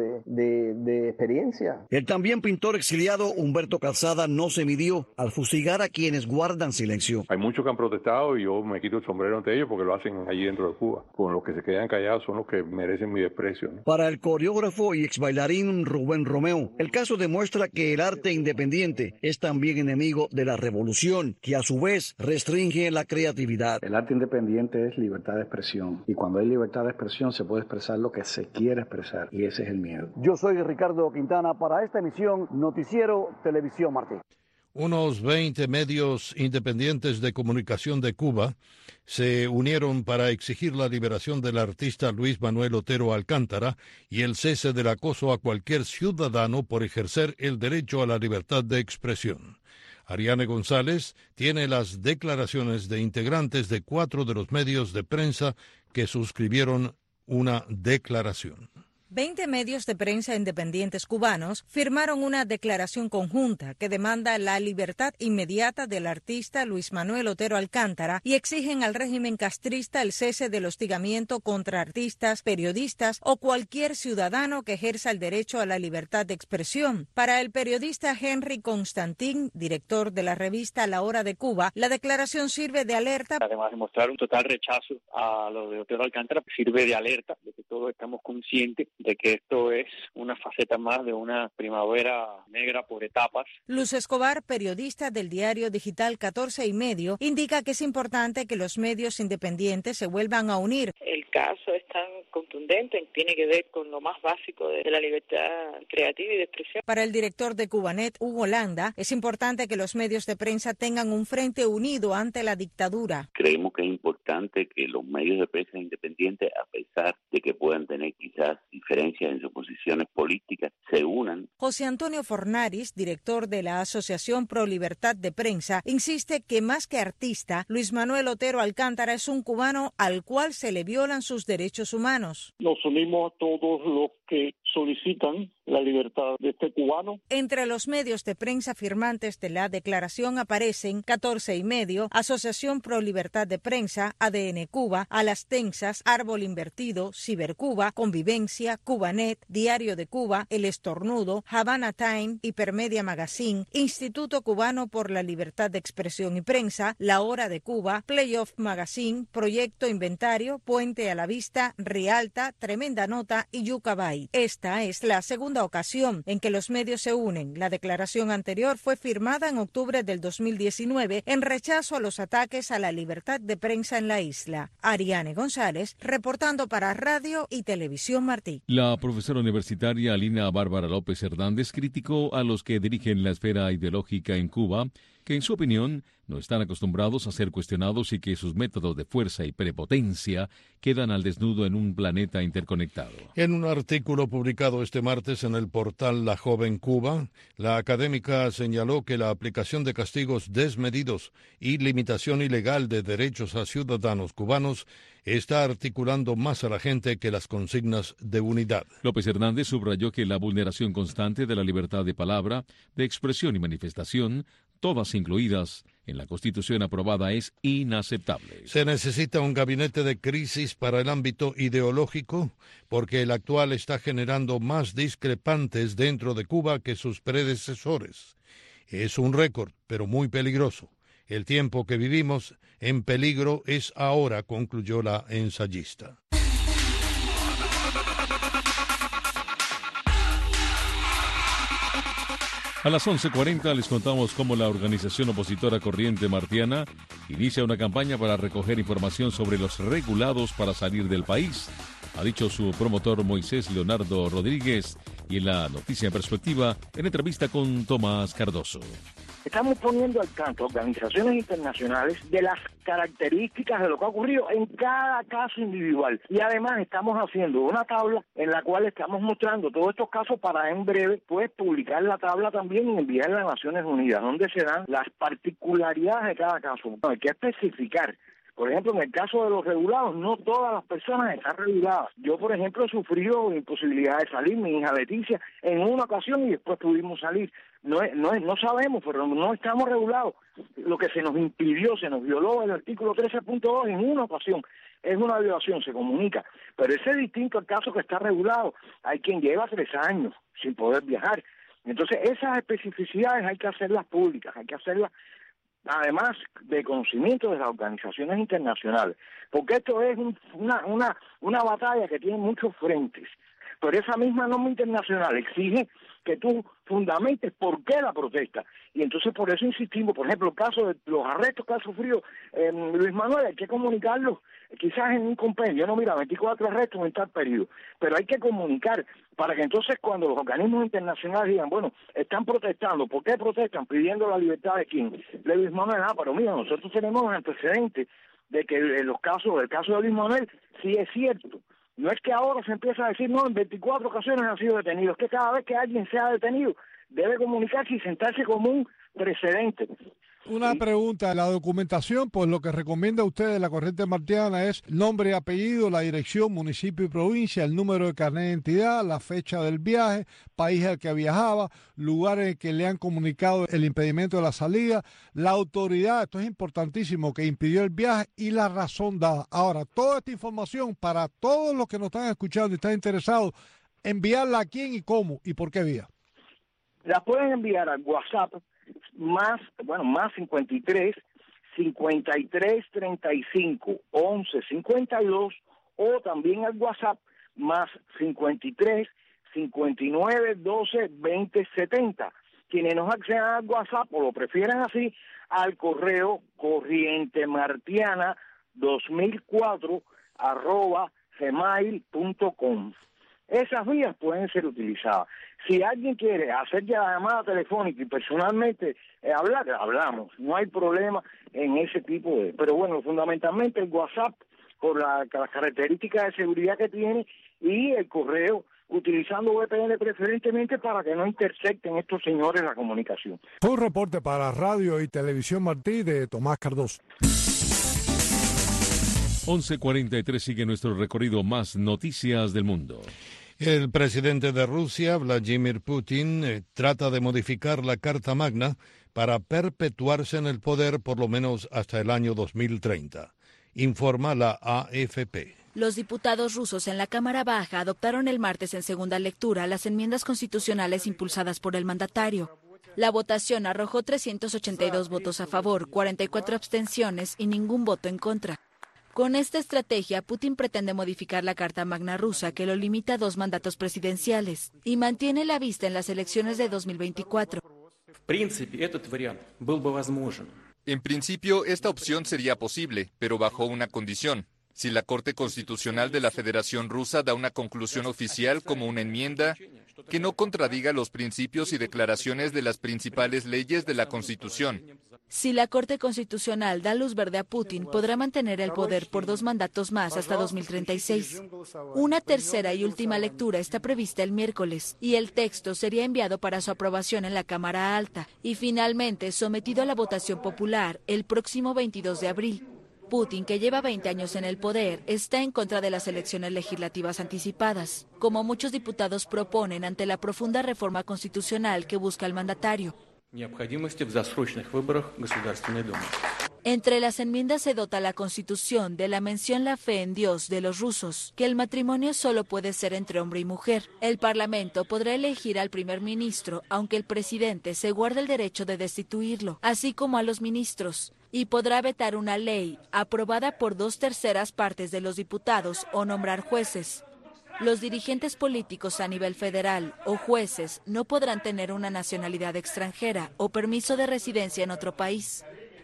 de experiencia. El también pintor exiliado Humberto Calzada no se midió al fusilar a quienes guardan silencio. Hay muchos que han protestado y yo me quito el sombrero ante ellos porque lo hacen allí dentro de Cuba. Con los que se quedan callados son los que merecen mi desprecio, ¿no? Para el coreógrafo y ex bailarín Rubén Romeo, el caso demuestra que el arte independiente es también enemigo de la revolución, que a su vez restringe la creatividad. El arte independiente es libertad de expresión, y cuando hay libertad de expresión se puede expresar lo que se quiere expresar, y ese es el miedo. Yo soy Ricardo Quintana para esta emisión Noticiero Televisión Martí. Unos 20 medios independientes de comunicación de Cuba se unieron para exigir la liberación del artista Luis Manuel Otero Alcántara y el cese del acoso a cualquier ciudadano por ejercer el derecho a la libertad de expresión. Ariane González tiene las declaraciones de integrantes de 4 de los medios de prensa que suscribieron una declaración. 20 medios de prensa independientes cubanos firmaron una declaración conjunta que demanda la libertad inmediata del artista Luis Manuel Otero Alcántara y exigen al régimen castrista el cese del hostigamiento contra artistas, periodistas o cualquier ciudadano que ejerza el derecho a la libertad de expresión. Para el periodista Henry Constantin, director de la revista La Hora de Cuba, la declaración sirve de alerta. Además de mostrar un total rechazo a lo de Otero Alcántara, sirve de alerta de que todos estamos conscientes de que esto es una faceta más de una primavera negra por etapas. Luz Escobar, periodista del diario digital 14 y medio, indica que es importante que los medios independientes se vuelvan a unir. El caso es tan contundente, tiene que ver con lo más básico de la libertad creativa y de expresión. Para el director de Cubanet, Hugo Landa, es importante que los medios de prensa tengan un frente unido ante la dictadura. Creemos que es importante que los medios de prensa independientes, a pesar de que puedan tener quizás diferencias en sus posiciones políticas, se unan. José Antonio Fornaris, director de la Asociación Pro Libertad de Prensa, insiste que más que artista, Luis Manuel Otero Alcántara es un cubano al cual se le violan sus derechos humanos. Nos unimos a todos los que solicitan la libertad de este cubano. Entre los medios de prensa firmantes de la declaración aparecen 14 y medio, Asociación Pro Libertad de Prensa, ADN Cuba, A las Tensas, Árbol Invertido, Cibercuba, Convivencia, Cubanet, Diario de Cuba, El Estornudo, Havana Time, Hipermedia Magazine, Instituto Cubano por la Libertad de Expresión y Prensa, La Hora de Cuba, Playoff Magazine, Proyecto Inventario, Puente a la Vista, Rialta, Tremenda Nota y Yucabay. Esta es la segunda ocasión en que los medios se unen. La declaración anterior fue firmada en octubre del 2019 en rechazo a los ataques a la libertad de prensa en la isla. Ariane González, reportando para Radio y Televisión Martí. La profesora universitaria Alina Bárbara López Hernández criticó a los que dirigen la esfera ideológica en Cuba, que en su opinión no están acostumbrados a ser cuestionados y que sus métodos de fuerza y prepotencia quedan al desnudo en un planeta interconectado. En un artículo publicado este martes en el portal La Joven Cuba, la académica señaló que la aplicación de castigos desmedidos y limitación ilegal de derechos a ciudadanos cubanos está articulando más a la gente que las consignas de unidad. López Hernández subrayó que la vulneración constante de la libertad de palabra, de expresión y manifestación, todas incluidas en la Constitución aprobada, es inaceptable. Se necesita un gabinete de crisis para el ámbito ideológico, porque el actual está generando más discrepantes dentro de Cuba que sus predecesores. Es un récord, pero muy peligroso. El tiempo que vivimos en peligro es ahora, concluyó la ensayista. A las 11:40 les contamos cómo la organización opositora Corriente Martiana inicia una campaña para recoger información sobre los regulados para salir del país. ha dicho su promotor Moisés Leonardo Rodríguez, y en la noticia en perspectiva, en entrevista con Tomás Cardoso. Estamos poniendo al tanto organizaciones internacionales de las características de lo que ha ocurrido en cada caso individual. Y además estamos haciendo una tabla en la cual estamos mostrando todos estos casos para en breve pues publicar la tabla también y enviarla a Naciones Unidas, donde se dan las particularidades de cada caso. Hay que especificar. Por ejemplo, en el caso de los regulados, no todas las personas están reguladas. Yo, por ejemplo, he sufrido imposibilidad de salir, mi hija Leticia, en una ocasión y después pudimos salir. No sabemos, pero no estamos regulados. Lo que se nos impidió, se nos violó el artículo 13.2 en una ocasión. Es una violación, se comunica. Pero ese es distinto al caso que está regulado. Hay quien lleva 3 años sin poder viajar. Entonces, esas especificidades hay que hacerlas públicas, hay que hacerlas además de conocimiento de las organizaciones internacionales, porque esto es una batalla que tiene muchos frentes, pero esa misma norma internacional exige que tú fundamentes por qué la protesta, y entonces por eso insistimos. Por ejemplo, el caso de los arrestos que ha sufrido Luis Manuel, hay que comunicarlos quizás en un compendio, no, mira, 24 arrestos en tal periodo, pero hay que comunicar para que entonces cuando los organismos internacionales digan, bueno, están protestando, ¿por qué protestan? Pidiendo la libertad de quién, de Luis Manuel. Pero mira, nosotros tenemos un antecedente de que en el caso de Luis Manuel sí es cierto. No es que ahora se empieza a decir, no, en 24 ocasiones han sido detenidos, es que cada vez que alguien sea detenido debe comunicarse y sentarse como un precedente. Una pregunta, la documentación, pues lo que recomienda usted de la corriente martiana es nombre y apellido, la dirección, municipio y provincia, el número de carnet de identidad, la fecha del viaje, país al que viajaba, lugar en el que le han comunicado el impedimento de la salida, la autoridad, esto es importantísimo, que impidió el viaje y la razón dada. Ahora, toda esta información para todos los que nos están escuchando y están interesados, enviarla a quién y cómo y por qué vía. La pueden enviar al WhatsApp más 53 35 11 52 o también al WhatsApp más 53 59 12 20 70. Quienes nos accedan al WhatsApp o lo prefieren así, al correo corrientemartiana2004@gmail.com. Esas vías pueden ser utilizadas. Si alguien quiere hacer ya la llamada telefónica y personalmente hablar, hablamos. No hay problema en ese tipo de... Pero bueno, fundamentalmente el WhatsApp, por las características de seguridad que tiene, y el correo, utilizando VPN preferentemente para que no intercepten estos señores la comunicación. Fue un reporte para Radio y Televisión Martí de Tomás Cardoso. 11:43 sigue nuestro recorrido. Más noticias del mundo. El presidente de Rusia, Vladimir Putin, trata de modificar la Carta Magna para perpetuarse en el poder por lo menos hasta el año 2030, informa la AFP. Los diputados rusos en la Cámara Baja adoptaron el martes en segunda lectura las enmiendas constitucionales impulsadas por el mandatario. La votación arrojó 382 votos a favor, 44 abstenciones y ningún voto en contra. Con esta estrategia, Putin pretende modificar la Carta Magna rusa, que lo limita a 2 mandatos presidenciales, y mantiene la vista en las elecciones de 2024. En principio, esta opción sería posible, pero bajo una condición. Si la Corte Constitucional de la Federación Rusa da una conclusión oficial como una enmienda que no contradiga los principios y declaraciones de las principales leyes de la Constitución. Si la Corte Constitucional da luz verde a Putin, podrá mantener el poder por 2 mandatos más hasta 2036. Una tercera y última lectura está prevista el miércoles y el texto sería enviado para su aprobación en la Cámara Alta y finalmente sometido a la votación popular el próximo 22 de abril. Putin, que lleva 20 años en el poder, está en contra de las elecciones legislativas anticipadas, como muchos diputados proponen ante la profunda reforma constitucional que busca el mandatario. Entre las enmiendas se dota la Constitución de la mención la fe en Dios de los rusos, que el matrimonio solo puede ser entre hombre y mujer. El Parlamento podrá elegir al primer ministro, aunque el presidente se guarda el derecho de destituirlo, así como a los ministros, y podrá vetar una ley aprobada por 2/3 partes de los diputados o nombrar jueces. Los dirigentes políticos a nivel federal o jueces no podrán tener una nacionalidad extranjera o permiso de residencia en otro país.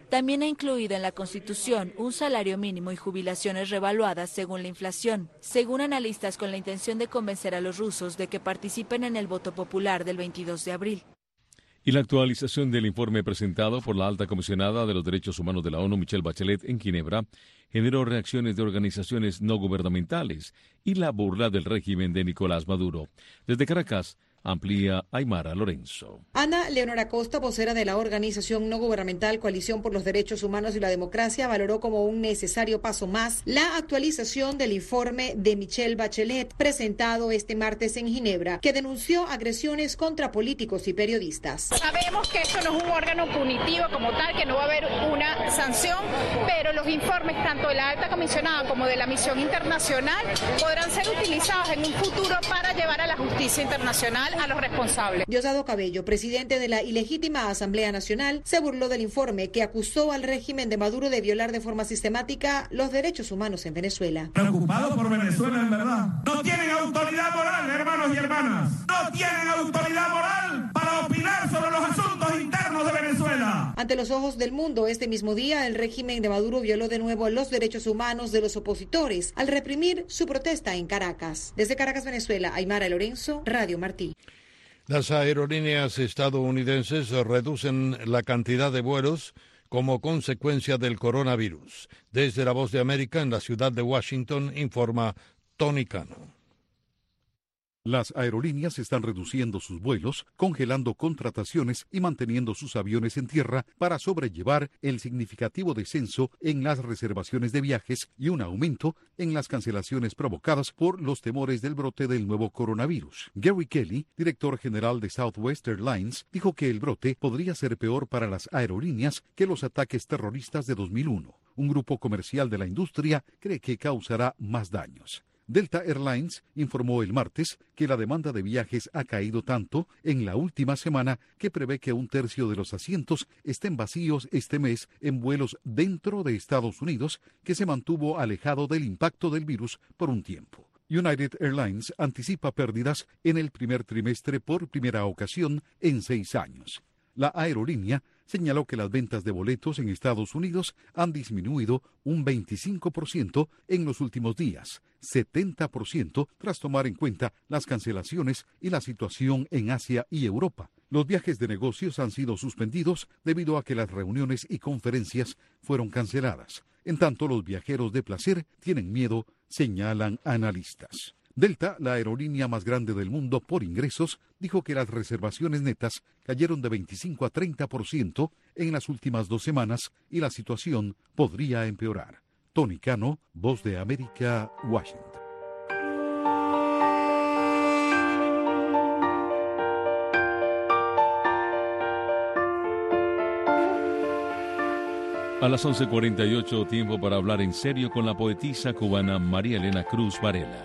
También ha incluido en la Constitución un salario mínimo y jubilaciones revaluadas según la inflación, según analistas con la intención de convencer a los rusos de que participen en el voto popular del 22 de abril. Y la actualización del informe presentado por la alta comisionada de los derechos humanos de la ONU, Michelle Bachelet, en Ginebra, generó reacciones de organizaciones no gubernamentales y la burla del régimen de Nicolás Maduro. Desde Caracas, amplía Aymara Lorenzo. Ana Leonora Costa, vocera de la organización no gubernamental Coalición por los Derechos Humanos y la Democracia, valoró como un necesario paso más la actualización del informe de Michelle Bachelet, presentado este martes en Ginebra, que denunció agresiones contra políticos y periodistas. Sabemos que esto no es un órgano punitivo como tal, que no va a haber una sanción, pero los informes tanto de la alta comisionada como de la misión internacional podrán ser utilizados en un futuro para llevar a la justicia internacional a los responsables. Diosdado Cabello, presidente de la ilegítima Asamblea Nacional, se burló del informe que acusó al régimen de Maduro de violar de forma sistemática los derechos humanos en Venezuela. Preocupados por Venezuela, en verdad. No tienen autoridad moral, hermanos y hermanas. No tienen autoridad moral para opinar sobre los asuntos internos de Venezuela. Ante los ojos del mundo, este mismo día, el régimen de Maduro violó de nuevo los derechos humanos de los opositores al reprimir su protesta en Caracas. Desde Caracas, Venezuela, Aymara Lorenzo, Radio Martí. Las aerolíneas estadounidenses reducen la cantidad de vuelos como consecuencia del coronavirus. Desde La Voz de América, en la ciudad de Washington, informa Tony Cano. Las aerolíneas están reduciendo sus vuelos, congelando contrataciones y manteniendo sus aviones en tierra para sobrellevar el significativo descenso en las reservaciones de viajes y un aumento en las cancelaciones provocadas por los temores del brote del nuevo coronavirus. Gary Kelly, director general de Southwest Airlines, dijo que el brote podría ser peor para las aerolíneas que los ataques terroristas de 2001. Un grupo comercial de la industria cree que causará más daños. Delta Airlines informó el martes que la demanda de viajes ha caído tanto en la última semana que prevé que un tercio de los asientos estén vacíos este mes en vuelos dentro de Estados Unidos, que se mantuvo alejado del impacto del virus por un tiempo. United Airlines anticipa pérdidas en el primer trimestre por primera ocasión en 6 años. La aerolínea señaló que las ventas de boletos en Estados Unidos han disminuido un 25% en los últimos días, 70% tras tomar en cuenta las cancelaciones y la situación en Asia y Europa. Los viajes de negocios han sido suspendidos debido a que las reuniones y conferencias fueron canceladas. En tanto, los viajeros de placer tienen miedo, señalan analistas. Delta, la aerolínea más grande del mundo por ingresos, dijo que las reservaciones netas cayeron de 25 a 30% en las últimas 2 semanas y la situación podría empeorar. Tony Cano, Voz de América, Washington. A las 11:48, tiempo para hablar en serio con la poetisa cubana María Elena Cruz Varela.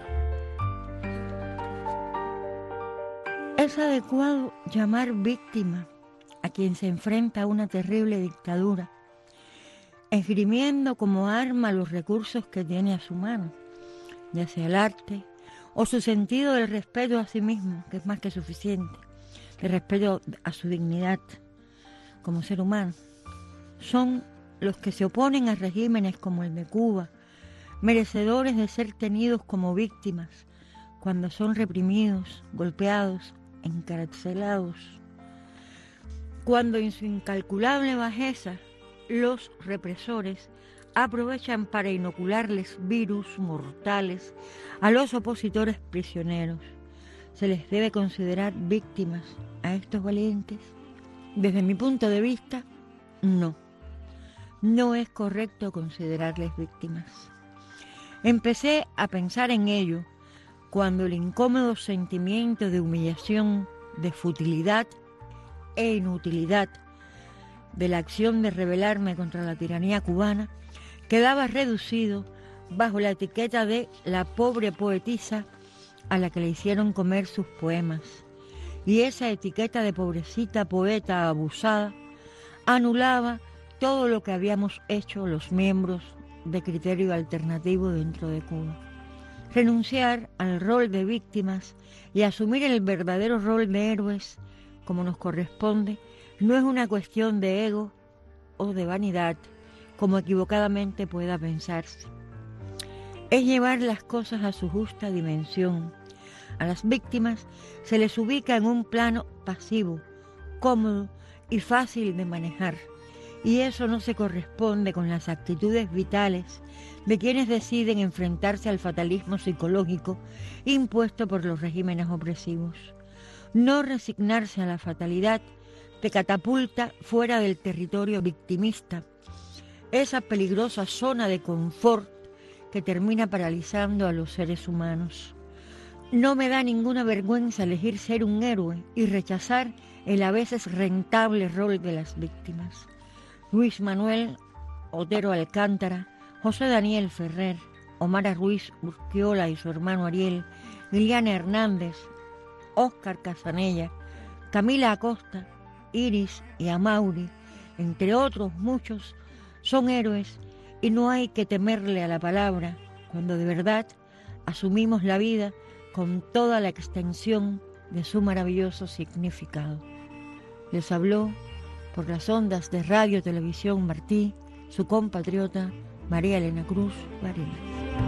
Es adecuado llamar víctima a quien se enfrenta a una terrible dictadura, esgrimiendo como arma los recursos que tiene a su mano, ya sea el arte o su sentido del respeto a sí mismo, que es más que suficiente, el respeto a su dignidad como ser humano. Son los que se oponen a regímenes como el de Cuba, merecedores de ser tenidos como víctimas cuando son reprimidos, golpeados, encarcelados, cuando en su incalculable bajeza los represores aprovechan para inocularles virus mortales a los opositores prisioneros. ¿Se les debe considerar víctimas a estos valientes? Desde mi punto de vista, no. No es correcto considerarles víctimas. Empecé a pensar en ello cuando el incómodo sentimiento de humillación, de futilidad e inutilidad de la acción de rebelarme contra la tiranía cubana quedaba reducido bajo la etiqueta de la pobre poetisa a la que le hicieron comer sus poemas. Y esa etiqueta de pobrecita poeta abusada anulaba todo lo que habíamos hecho los miembros de Criterio Alternativo dentro de Cuba. Renunciar al rol de víctimas y asumir el verdadero rol de héroes, como nos corresponde, no es una cuestión de ego, o de vanidad, como equivocadamente pueda pensarse. Es llevar las cosas a su justa dimensión. A las víctimas se les ubica en un plano pasivo, cómodo y fácil de manejar, y eso no se corresponde con las actitudes vitales de quienes deciden enfrentarse al fatalismo psicológico impuesto por los regímenes opresivos. No resignarse a la fatalidad te catapulta fuera del territorio victimista, esa peligrosa zona de confort que termina paralizando a los seres humanos. No me da ninguna vergüenza elegir ser un héroe y rechazar el a veces rentable rol de las víctimas. Luis Manuel Otero Alcántara, José Daniel Ferrer, Omara Ruiz Urquiola y su hermano Ariel, Liliana Hernández, Óscar Casanella, Camila Acosta, Iris y Amaury, entre otros muchos, son héroes y no hay que temerle a la palabra cuando de verdad asumimos la vida con toda la extensión de su maravilloso significado. Les habló por las ondas de Radio Televisión Martí, su compatriota María Elena Cruz Varela.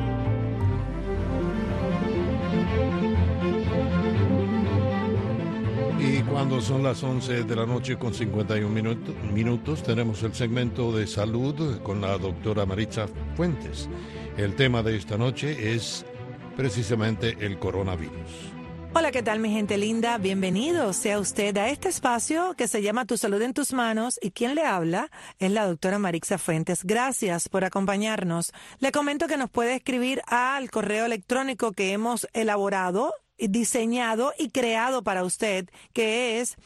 Y cuando son las 11 de la noche con 51 minutos, tenemos el segmento de salud con la doctora Maritza Fuentes. El tema de esta noche es precisamente el coronavirus. Hola, ¿qué tal mi gente linda? Bienvenido sea usted a este espacio que se llama Tu Salud en Tus Manos, y quien le habla es la doctora Maritza Fuentes. Gracias por acompañarnos. Le comento que nos puede escribir al correo electrónico que hemos elaborado, diseñado y creado para usted, que es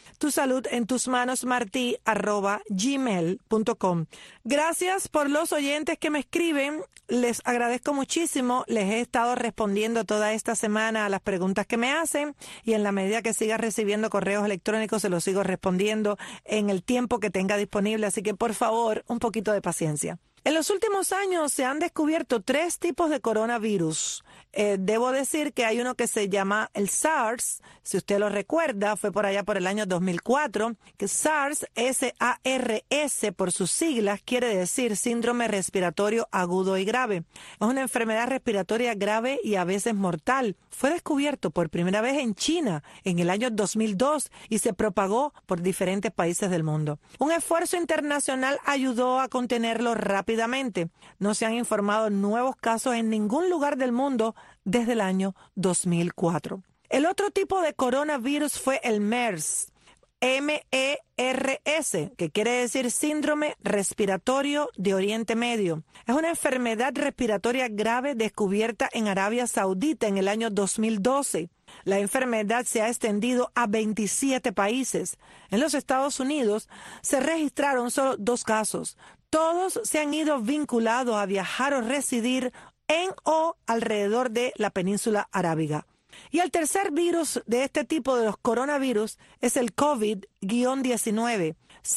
tusaludentosmanosmarti@gmail.com. Gracias por los oyentes que me escriben, les agradezco muchísimo, les he estado respondiendo toda esta semana a las preguntas que me hacen, y en la medida que siga recibiendo correos electrónicos se los sigo respondiendo en el tiempo que tenga disponible, así que por favor, un poquito de paciencia. En los últimos años se han descubierto 3 tipos de coronavirus. Debo decir que hay uno que se llama el SARS, si usted lo recuerda, fue por allá por el año 2004, que SARS, S-A-R-S por sus siglas, quiere decir síndrome respiratorio agudo y grave. Es una enfermedad respiratoria grave y a veces mortal. Fue descubierto por primera vez en China en el año 2002 y se propagó por diferentes países del mundo. Un esfuerzo internacional ayudó a contenerlo rápidamente. No se han informado nuevos casos en ningún lugar del mundo desde el año 2004. El otro tipo de coronavirus fue el MERS, M-E-R-S, que quiere decir síndrome respiratorio de Oriente Medio. Es una enfermedad respiratoria grave descubierta en Arabia Saudita en el año 2012. La enfermedad se ha extendido a 27 países. En los Estados Unidos se registraron solo 2 casos. Todos se han ido vinculados a viajar o residir en o alrededor de la península arábiga. Y el tercer virus de este tipo de los coronavirus es el COVID-19,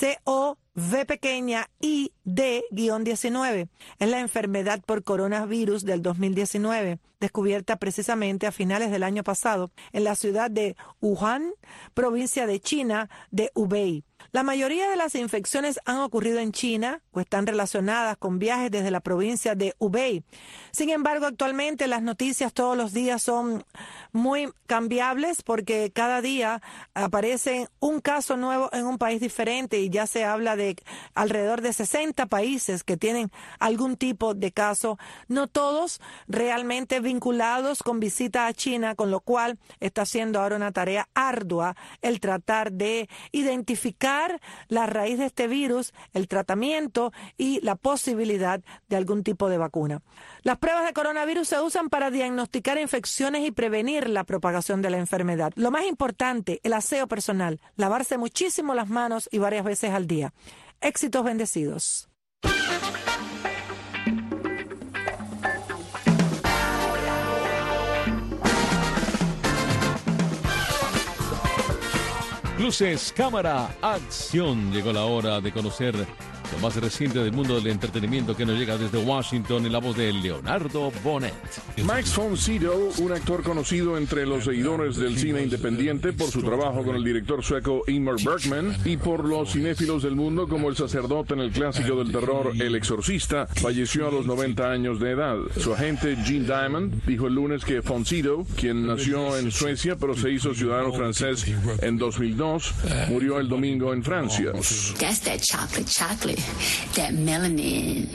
COVID-19. Es la enfermedad por coronavirus del 2019, descubierta precisamente a finales del año pasado en la ciudad de Wuhan, provincia de China de Hubei. La mayoría de las infecciones han ocurrido en China o están relacionadas con viajes desde la provincia de Hubei. Sin embargo, actualmente las noticias todos los días son muy cambiables porque cada día aparece un caso nuevo en un país diferente y ya se habla de alrededor de 60 países que tienen algún tipo de caso, no todos realmente vinculados con visita a China, con lo cual está siendo ahora una tarea ardua el tratar de identificar la raíz de este virus, el tratamiento y la posibilidad de algún tipo de vacuna. Las pruebas de coronavirus se usan para diagnosticar infecciones y prevenir la propagación de la enfermedad. Lo más importante, el aseo personal, lavarse muchísimo las manos y varias veces al día. Éxitos bendecidos. Luces, cámara, acción. Llegó la hora de conocer Lo más reciente del mundo del entretenimiento que nos llega desde Washington en la voz de Leonardo Bonet. Max von Sydow, un actor conocido entre los seguidores del cine independiente por su trabajo con el director sueco Ingmar Bergman y por los cinéfilos del mundo como el sacerdote en el clásico del terror El Exorcista, falleció a los 90 años de edad. Su agente Gene Diamond dijo el lunes que von Sydow, quien nació en Suecia pero se hizo ciudadano francés en 2002, murió el domingo en Francia. That's that chocolate, that melanin.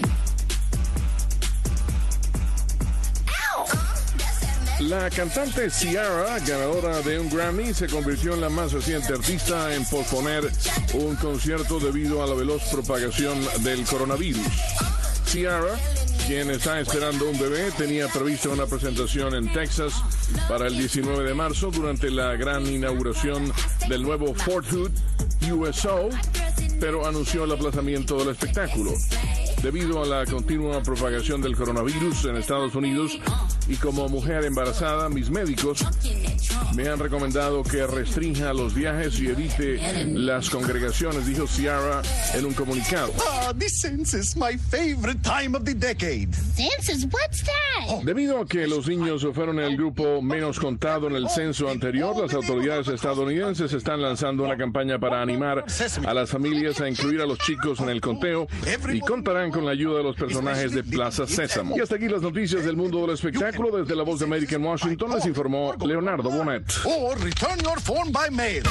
La cantante Ciara, ganadora de un Grammy, se convirtió en la más reciente artista en posponer un concierto debido a la veloz propagación del coronavirus. Ciara, quien está esperando un bebé, tenía prevista una presentación en Texas para el 19 de marzo durante la gran inauguración del nuevo Fort Hood USO, pero anunció el aplazamiento del espectáculo. Debido a la continua propagación del coronavirus en Estados Unidos y como mujer embarazada, mis médicos me han recomendado que restrinja los viajes y evite las congregaciones, dijo Ciara en un comunicado. The census, my favorite time of the decade. Census, what's that? Debido a que los niños fueron el grupo menos contado en el censo anterior, las autoridades estadounidenses están lanzando una campaña para animar a las familias a incluir a los chicos en el conteo y contarán con la ayuda de los personajes de Plaza Sésamo. Y hasta aquí las noticias del mundo del espectáculo. Desde la Voz de América en Washington les informó Leonardo Bonet. Or return your phone by mail.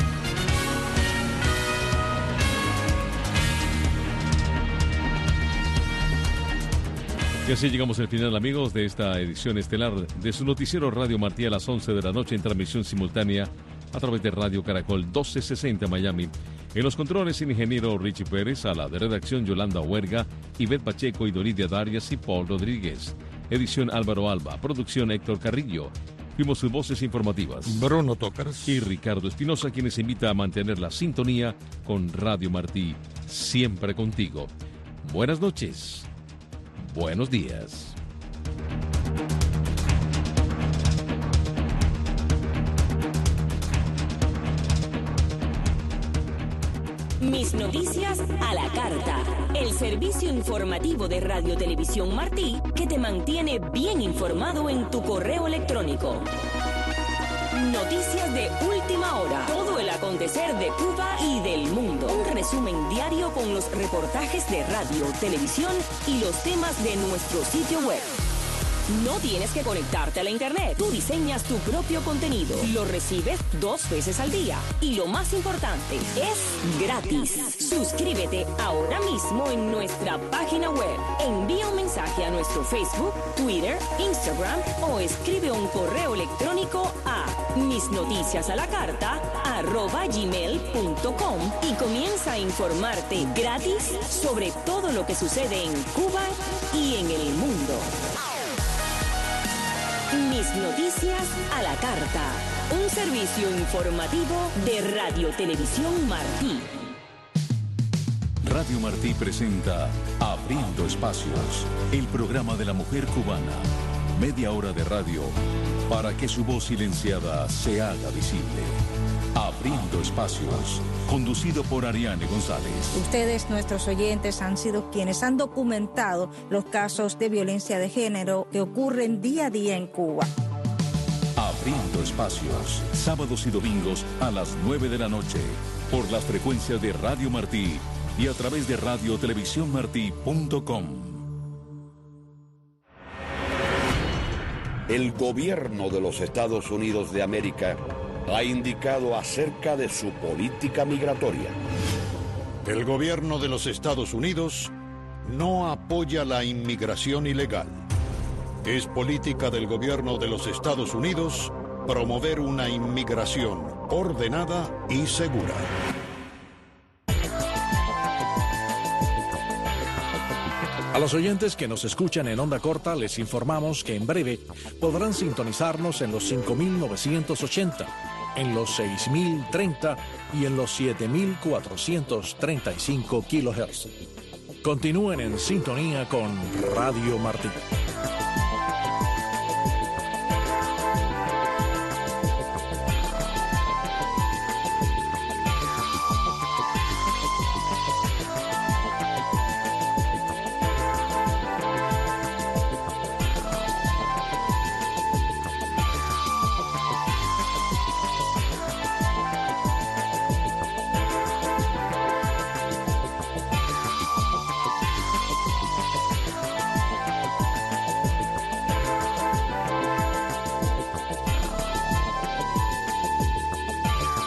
Y así llegamos al final, amigos, de esta edición estelar de su noticiero Radio Martí a las 11 de la noche en transmisión simultánea a través de Radio Caracol 1260 Miami. En los controles, el ingeniero Richie Pérez, a la de redacción Yolanda Huerga, Ivette Pacheco y Doridia Darias y Paul Rodríguez. Edición Álvaro Alba, producción Héctor Carrillo. Fuimos sus voces informativas, Bruno Tócaras y Ricardo Espinosa, quienes invita a mantener la sintonía con Radio Martí, siempre contigo. Buenas noches, buenos días. Mis noticias a la carta. El servicio informativo de Radio Televisión Martí que te mantiene bien informado en tu correo electrónico. Noticias de última hora. Todo el acontecer de Cuba y del mundo. Un resumen diario con los reportajes de radio, televisión y los temas de nuestro sitio web. No tienes que conectarte a la internet. Tú diseñas tu propio contenido. Lo recibes 2 veces al día. Y lo más importante, es gratis. Suscríbete ahora mismo en nuestra página web. Envía un mensaje a nuestro Facebook, Twitter, Instagram o escribe un correo electrónico a misnoticiasalacarta@gmail.com y comienza a informarte gratis sobre todo lo que sucede en Cuba y en el mundo. Mis noticias a la carta. Un servicio informativo de Radio Televisión Martí. Radio Martí presenta Abriendo Espacios, el programa de la mujer cubana. Media hora de radio para que su voz silenciada se haga visible. Abriendo Espacios, conducido por Ariane González. Ustedes, nuestros oyentes, han sido quienes han documentado los casos de violencia de género que ocurren día a día en Cuba. Abriendo Espacios, sábados y domingos a las 9 de la noche, por las frecuencias de Radio Martí y a través de radiotelevisiónmartí.com. El gobierno de los Estados Unidos de América ha indicado acerca de su política migratoria. El gobierno de los Estados Unidos no apoya la inmigración ilegal. Es política del gobierno de los Estados Unidos promover una inmigración ordenada y segura. A los oyentes que nos escuchan en onda corta les informamos que en breve podrán sintonizarnos en los 5980, en los 6030 y en los 7435 kHz. Continúen en sintonía con Radio Martí.